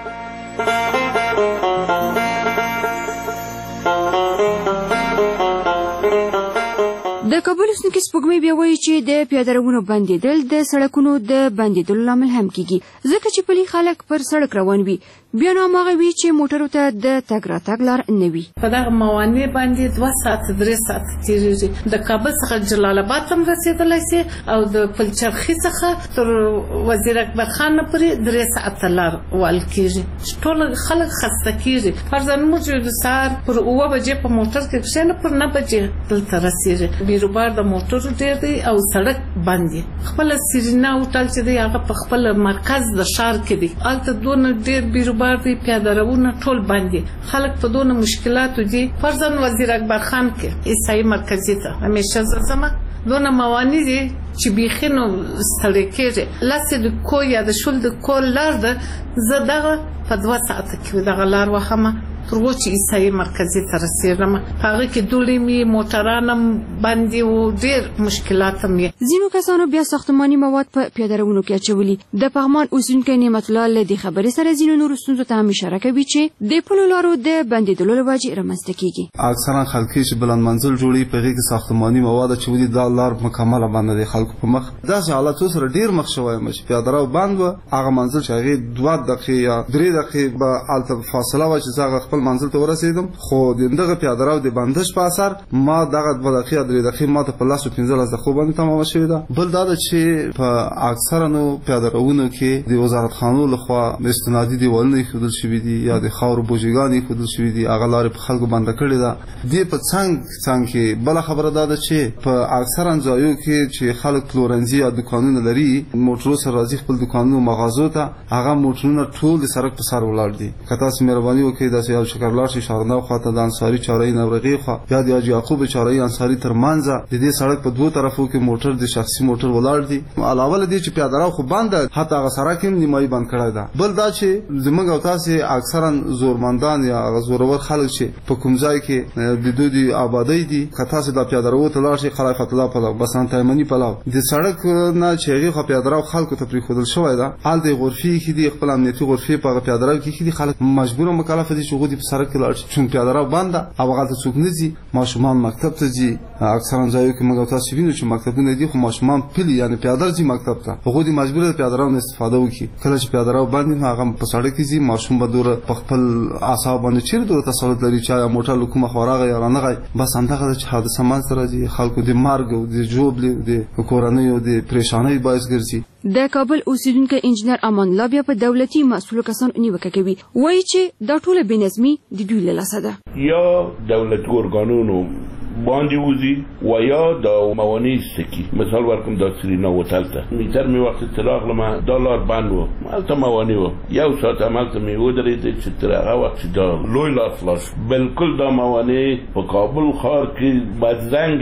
د کابل اوسیدونکي سپوږمۍ بیا وایي چې د پیاده روونو بندېدل د سړکونو د بندېدلو لامل هم کیږي ځکه چې پلي خلک پر سړک روان وي بیا نو هماغه وي چې موټرو ته د تګ راتګ لار نه وي. په دغه موانع باندې 2 ساعته 3 ساعته تېرېږي. د کابل څخه جلال آباد هم رسېدلی سي او د پلچرخي څخه تر وزیر اکبر خان نه پورې 3 ساعته لار وال کېږي چې ټول خلک خسته کېږي. فرضاً موږ د سهار پر 9 بجې په موټر کې کښېنو پر 9 بجې دلته رسېږي. بیروبار د موټرو ډېر دی او سړک بند دی. خپله سیرینا هوټل چې دی هغه په خپل مرکز د ښار کې دی. هلته دونه ډېر بیروبار دی پیاده روونه ټول بند دي. خلک په دونه مشکلاتو دي. فرضاً وزیر اکبر خان کې عیسائی مرکزي ته همیشه زه ځمه دونه موانع دي چې بیخي نو ستړی کېږي. لاسې د کو یا د شول د کو لار ده زه دغه په 2 ساعته کې دغه لار وهمه تر و چې عیسائی مرکزي ته رسېږم. په هغه کې دوړې مې موټران هم بند دي او ډېر مشکلات هم یې. ځینو کسانو بیا ساختماني مواد په پیاده روونو کې اچولي. د پغمان اوسیدونکی نعمت الله له دې خبرې سره ځینو نورو ستونزو ته هم اشاره کوي چې د پلو لارو د بندېدلو له وجې رامنځته کېږي. اکثرا خلک چې بلند منزل جوړوي په هغې کې ساختماني مواد اچولي دا لار مکمله بنده دی خلکو په مخ. داسې حالاتو سره ډېر مخ شوی یم چې پیاده رو بند وه هغه منزل چې هغې 2 دقیقې یا 3 دقیقې به هلته فاصله وه چې زه هغه خپل منزل ته ورسېدم خو دغه پیاده رو د بندش په اثر ما دغه 2 دقیقې 3 دقیقې ما ته په 15 دقیقو باندې تمامه شوې ده. بل دا ده چې په اکثره نو پیاده روونو کې د وزارتخانو لخوا استنادي دیوالونه ایښودل شوي دي یا د خاورو بوجیګان ایښودل شوي دي هغه لارې په خلکو بنده کړې ده. دې په څنګ کې بله خبره دا ده چې په اکثرا ځایو کې چې خلک پلورنځي یا دکانونه لري موټرو سره راځي خپل دکانونو مغازو ته هغه موټرونه ټول د سړک په سر ولاړ دي. که تاسو مهرباني وکړئ داسې یو چکر لاړ شئ شاغنده خواته د انصاري چارهیي نورغې خوا یا د حاجي یعقوب چارهیي انصاري تر منځه د دې سړک په 2 طرفو کې موټر د شخصي موټر ولاړ دي. علاوه له دې چې پیاده رو خو بند ده حتی هغه سړک هم نیمایي بند کړی ده. بل دا چې زموږ او تاسې اکثرا زورمندان یا زورور خلک چې په کوم ځای کې د دوی د آبادۍ دي که تاسې دا پیاده رو ته لاړ شئ خلافت الله پلو بسان تیمني پلو د سړک نه چې هغې خوا پیاده رو خلکو ته پرېښودل شوی ده هلته یې غرفې ایښي دي خپل امنیتي غرفې په هغه پیاده رو کې ایښي دي. خلک مجبوره مکلفه دي چې هغوی په سړک کې لاړ شي چون پیاده رو بند ده او هغلته څوک نه ځي. ماشومان مکتب ته ځي اکثرا ځایو کې موږ او تاسې وینو چې مکتبونه دي خو ماشومان پلي یعنې پیاده ځي مکتب ته هغوی دې مجبوره د پیاده رو نه استفاده وکړي. کله چې پیاده رو بند وي نو هغه په سړک کې ځي ماشوم به دوره په خپل اعصابو باندې چیرې دوره تسلط لري چې ایا موټر له کومه خوا راغی یا رانغی بس همدغه ده چې حادثه منځته راځي خلکو د مرګ او د ژوبلې او د کورنیو د پریشانۍ باعث ګرځي. د کابل اوسیدونکی انجنیر امان الله بیا په دولتي مسؤلو کسانو نیوکه کوي وایي چې دا ټوله بې نظمي د دوی له لاسه ده. یا دولتي ارګانونو باندې وزي و یا د موانع سکی مثال ورکم د سرینا هوټل ته میتر می وخت تلاغ لما دلار بند و مالته موانع و یو ساعت عملته می ودرېد چې تر هغه وخت دا لوی لاس لاس بالکل دا موانع په کابل ښار کې بدزنګ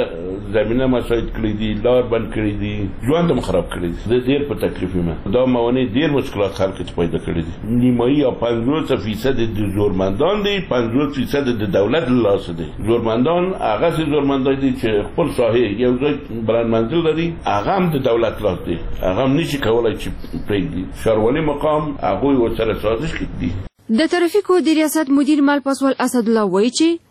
زمينه مساعد کړی دي لار بند کړی دي ژوند هم خراب کړی دي ډېر په تکلیف ما دا موانع ډېر مشکلات خلک ته پیدا کړی دي. نیمایي یا 50% د زورمندان دي 50% د دولت لاس دي. زورمندان هغه زورمندان دي چې خپل ساحه یو ځای بلند منزل لري هغه هم د دولت لاس دي هغه هم نشي کولای چې پرېږدي. ښاروالي مقام هغوی ورسره سازش کړي. د ترافیکو د ریاست مدیر مل پاسوال اسدالله وایي چې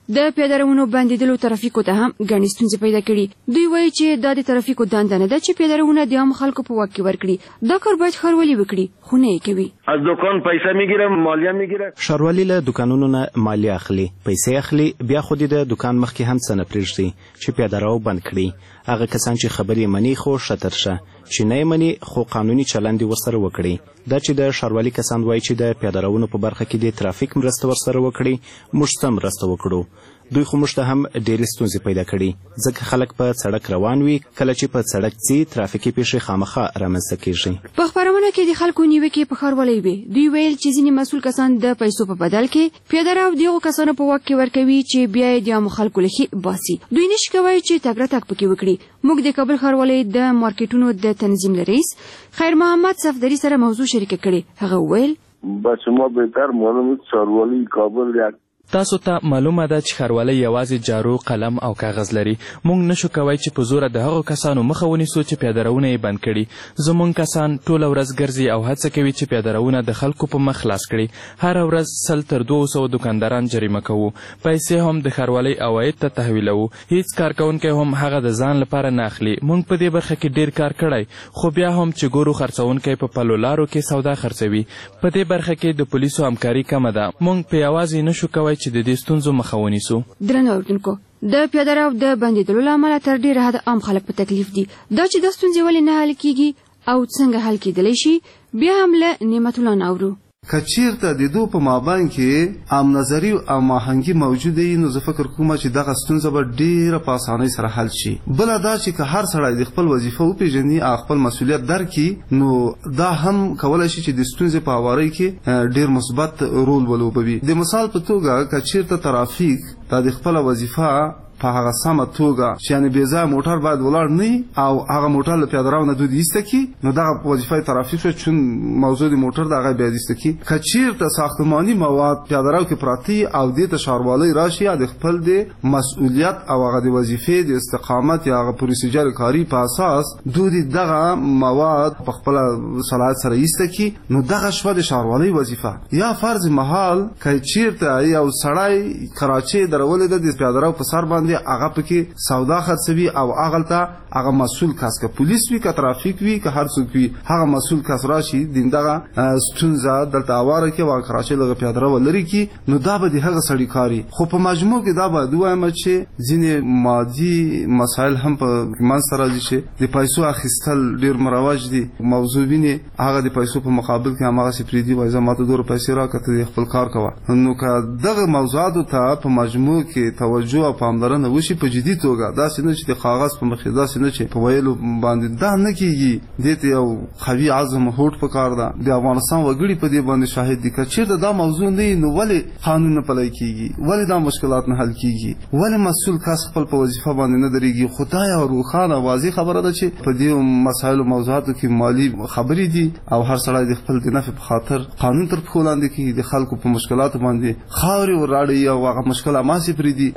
د پیاده‌روونو بندیدلو ترافیکو ته هم ګڼې ستونزې پیدا کړي. دوی وایي چې دا د ترافیکو دنده نه ده چې پیاده‌روونه د عامو خلکو په واک کې ورکړي. دا کار باید ښاروالي وکړي خو نه یې کوي. از دکان پیسه میگیره، مالیه میگیره. ښاروالي له دوکانونو نه مالیه اخلي، پیسې اخلي، بیا خو د دکان مخکې هم څه نه پرېږدي چې پیاده‌رو بند کړي. هغه کسان چې خبرې مني خو ښه ترشه، چې نه یې مني خو قانوني چلند یې ورسره وکړي. دا چې د ښاروالي کسان وایي چې د پیاده‌روونو په برخه کې د ترافیک مرسته ورسره وکړي، موږ څه مرسته وکړو؟ دوی خو موږ ته هم ډېرې ستونزې پیدا کړي، ځکه خلک په سړک روان وي، کله چې په سړک ځي ترافیکي پیښې خامخا رامنځته کېږي. په خپرونه کې د خلکو نیوکې په ښاروالۍ وې. دوی ویل چې ځینې مسؤل کسان د پیسو په بدل کې پیاده‌رو دغو کسانو په واک کې ورکوي چې بیا یې د عامو خلکو له ښې باسي. دوی نشي کولی چې تګ راتګ پکې وکړي. موږ د کابل ښاروالۍ د مارکیټونو د تنظیم له رئیس خیر محمد صفدري سره موضوع شریکه کړې. هغه وویل بس ما بهتر معلومه ښاروالۍ کابل یک تاسو ته معلومه ده چې ښاروالۍ یوازې جارو، قلم او کاغذ لري. موږ نشو کولی چې په زوره د هغو کسانو مخه ونیسو چې پیاده‌روونه یې بند کړي. زموږ کسان ټوله ورځ ګرځي او هڅه کوي چې پیاده‌روونه د خلکو په مخ خلاص کړي. هره ورځ 100 تر 200 دکانداران جریمه کوو. پیسې هم د ښاروالۍ عواید ته تحویلوو. هیڅ کارکوونکی هم هغه د ځان لپاره نه اخلي. موږ په دې برخه کې ډیر کار کړی، خو بیا هم چې ګورو خرڅوونکی په پلو لارو کې سودا خرڅوي. په دې برخه کې د پولیسو همکاري کمه ده. موږ په یوازې نشو کولی چې د دې ستونزو مخه ونیسو. درنو اورېدونکو، د پیاده‌رو د بندیدلو له امله تر ډېره حده عام خلک په تکلیف دي. دا چې دا ستونزې ولې نه حل کیږي او څنګه حل کېدلی شي، بیا هم له نعمت الله نه اورو. که چیرته د دوی په مابین کې عام نظري او ماهنګي موجوده وي، نو زه فکر کوم چې دغه ستونزه به ډېره په اسانۍ سره حل شي. بله دا چې که هر سړی د خپل وظیفه وپېژني او خپل مسؤلیت درکړي، نو دا هم کولی شي چې د ستونزې په هوارۍ کې ډېر مثبت رول ولوبوي. د مثال په توګه که چیرته ترافیک دا د خپله وظیفه په هغه سمه توګه چې یعنې بې ځایه موټر باید ولاړ نه وي او هغه موټر له پیاده‌رو نه دوی ایسته کړي، نو دغه وظیفه ترافیک شوه چون موضوع د موټر د هغه باید ایسته کړي. که چیرته ساختماني مواد پیاده‌رو کې پراته او دې ته ښاروالۍ راشي یا د خپل د مسؤلیت او هغه د وظیفې د استقامت یا هغه پروسیجر کاري په اساس دوی دغه مواد په خپله صلاحیت سره ایسته کړي، نو دغه شوه د ښاروالۍ وظیفه. یا فرض محال که چیرته یو سړی کراچۍ درولې ده د پیاده‌رو په سر باندې هغه پکې سودا خرڅوي او هغلته هغه مسؤل کس که پولیس وي که ترافیک وي که هر څوک وي، هغه مسؤل کس راشي دغه ستونزه دلته هواره کړي او کراچۍ له پیاده‌رو لرې کړي، نو دا به د هغه سړي کاري. خو په مجموع کې دا باید ووایم چې ځینې مادي مسایل هم په منځته راځي چې د پیسو اخیستل ډېر مروج دي. موضوع وینې هغه د پیسو په مقابل کې هماغسې پرېږدي، وایي زه ماته دومره پیسې راکړه ته خپل کار کوه. نو که دغه موضوعاتو ته په مجموع کې توجه او پاملرنه وشي په جدي توګه، داسې نه چې د کاغذ په مخې، داسې نه چې په ویلو باندې دا نه کېږي. دې ته یو قوي عزم هوډ پکار ده. د افغانستان وګړي په دې باندې شاهد دي. که چېرته دا موضوع نه وي، نو ولې قانون نه پلی کېږي؟ ولې دا مشکلات نه حل کېږي؟ ولې مسؤل کس خپل په وظیفه باندې نه درېږي؟ خو دا یوه روښانه واضح خبره ده چې په دې مسایلو موضوعاتو کې مالي خبرې دي او هر سړی د خپل د نفع په خاطر قانون تر پښو لاندې کړي، د خلکو په مشکلاتو باندې خاورې وراړي او هغه مشکل هماسې پرېږدي.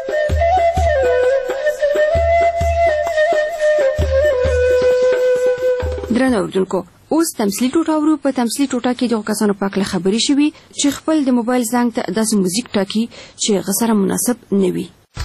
درنو اورېدونکو، اوس تمثیلي ټوټه ورو. په تمثیلي ټوټه کې دغو کسانو په هکله خبرې شوي چې خپل د موبایل زنګ ته داسې موزیک ټاکي چې هغه سره مناسب نه وي.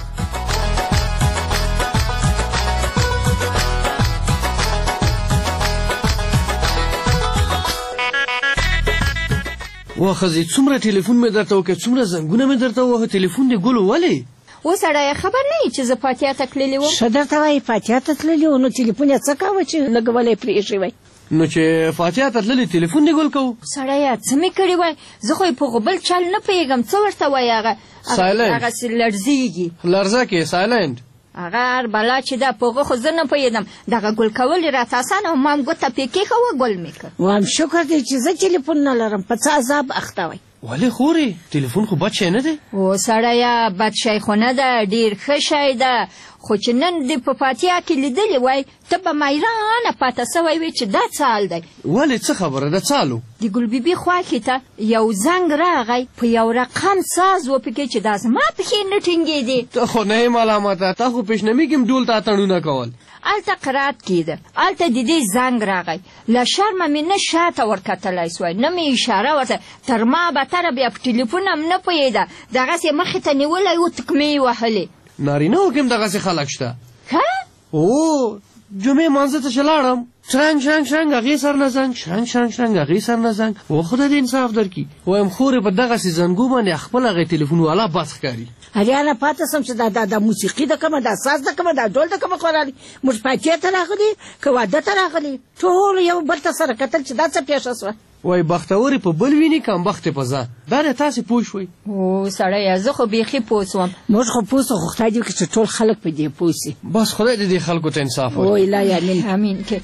واخذې څومره ټلیفون مې درته وکړ، څومره زنګونه مې درته ووهه، ټلیفون دې ګلو ولې؟ وسړی خبر نه یې چې زه فاتحه ته تللې وم. ښه درته وایي فاتحه ته تللې وم، نو ټلیفون یې څه کوه چې لګولی پرېښی وی؟ نو چې فاتحه ته تللې ټلیفون دې ګل کوو. سړیه څه مې کړي وای، زه خو یې په غبل چل نه پوهېږم. څه ورته وایي هغه هغسې لړزېږي. لړزه کې سایلنټ هغه هر بلا چې ده په هغه خو زه نه پوهېدم. دغه ګل کول یې راته اسانه و. ما هم ګوته پې کېښوه ګل مې کړ. وایم شکر دی چې زه ټلیفون نه لرم. په څه عذاب اخته وی؟ ولې خورې ټلیفون خو بد شی نه دی. او سړیه بد شی خو نه ده، ډېر ښه شی ده. خو چې نن د په فاتحه کې لیدلی وای ته به میرانه پاته سوی وې چې دا څه حال دی ولې څه خبره ده څه حال و د ګلبیبي خوا کې ته یو زنګ راغی په یو رقم ساز وپکې چې دا زما پښې نه ټینګېدې ته خو نه یې ملامته تا خو پیشنمي کې هم ډول ته اتڼونه کول هلته قرات کېده هلته د دې زنګ راغی له شرمه مې نه شاته ورکتلی سوی نه مې اشاره ورته تر ما بتره بیا په ټلیفون هم نه پوهېده دغسې مخې ته نیولی و تکمې یې وهلې نارینهو کې هم دغسې خلک شته ښه او جمعې مانځه ته چې لاړم شرنګ شرنګ شرنګ هغې سر نه زنګ شرنګ شرنګ شرنګ هغې سر نه زنګ و خدای دې انصاف درکړي وایم خورې په دغسې زنګو باندې خپل هغې تلیفون والا بد ښکاري هریانه پاتې سم چې دا موسیقي ده کومه دا ساز ده کومه دا ډول ده کومه خو راغلي موږ فاتحې ته راغلي که واده ته راغلي ټول یو بل ته سره کتل چې دا څه پیښه سوه وای بختورې په بل ویني کمبختې په ځان دا نه تاسې پوه شوئ او سړیه زه خو بیخي پوه سوم موږ خو پوه سو خو خدای دې وکړي چې ټول خلک په دې پوه سي بس خدای دې خلکو ته انصاف ورکړي او الهی امین امین کې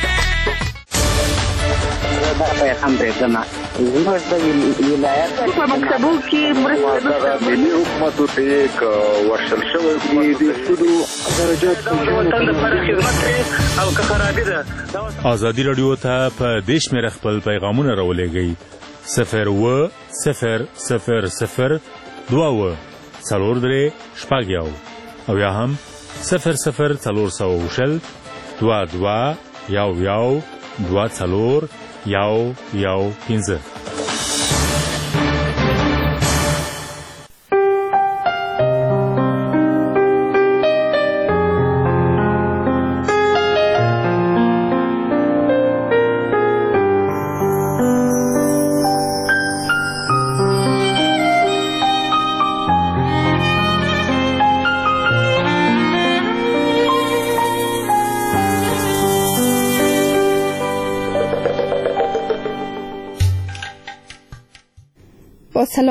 پیغام پرېږدمه زموږ د ولایت په مکتبو کې مرسته ملي حکومتو ته یې که ورشل شوی وي د سودو درجات او که خرابي ده ازادي راډیو ته په دې شمېره خپل پیغامونه راولېږئ 02000 22 څلور شپږ یو او یا هم 00420 22 یو 2 څلور 115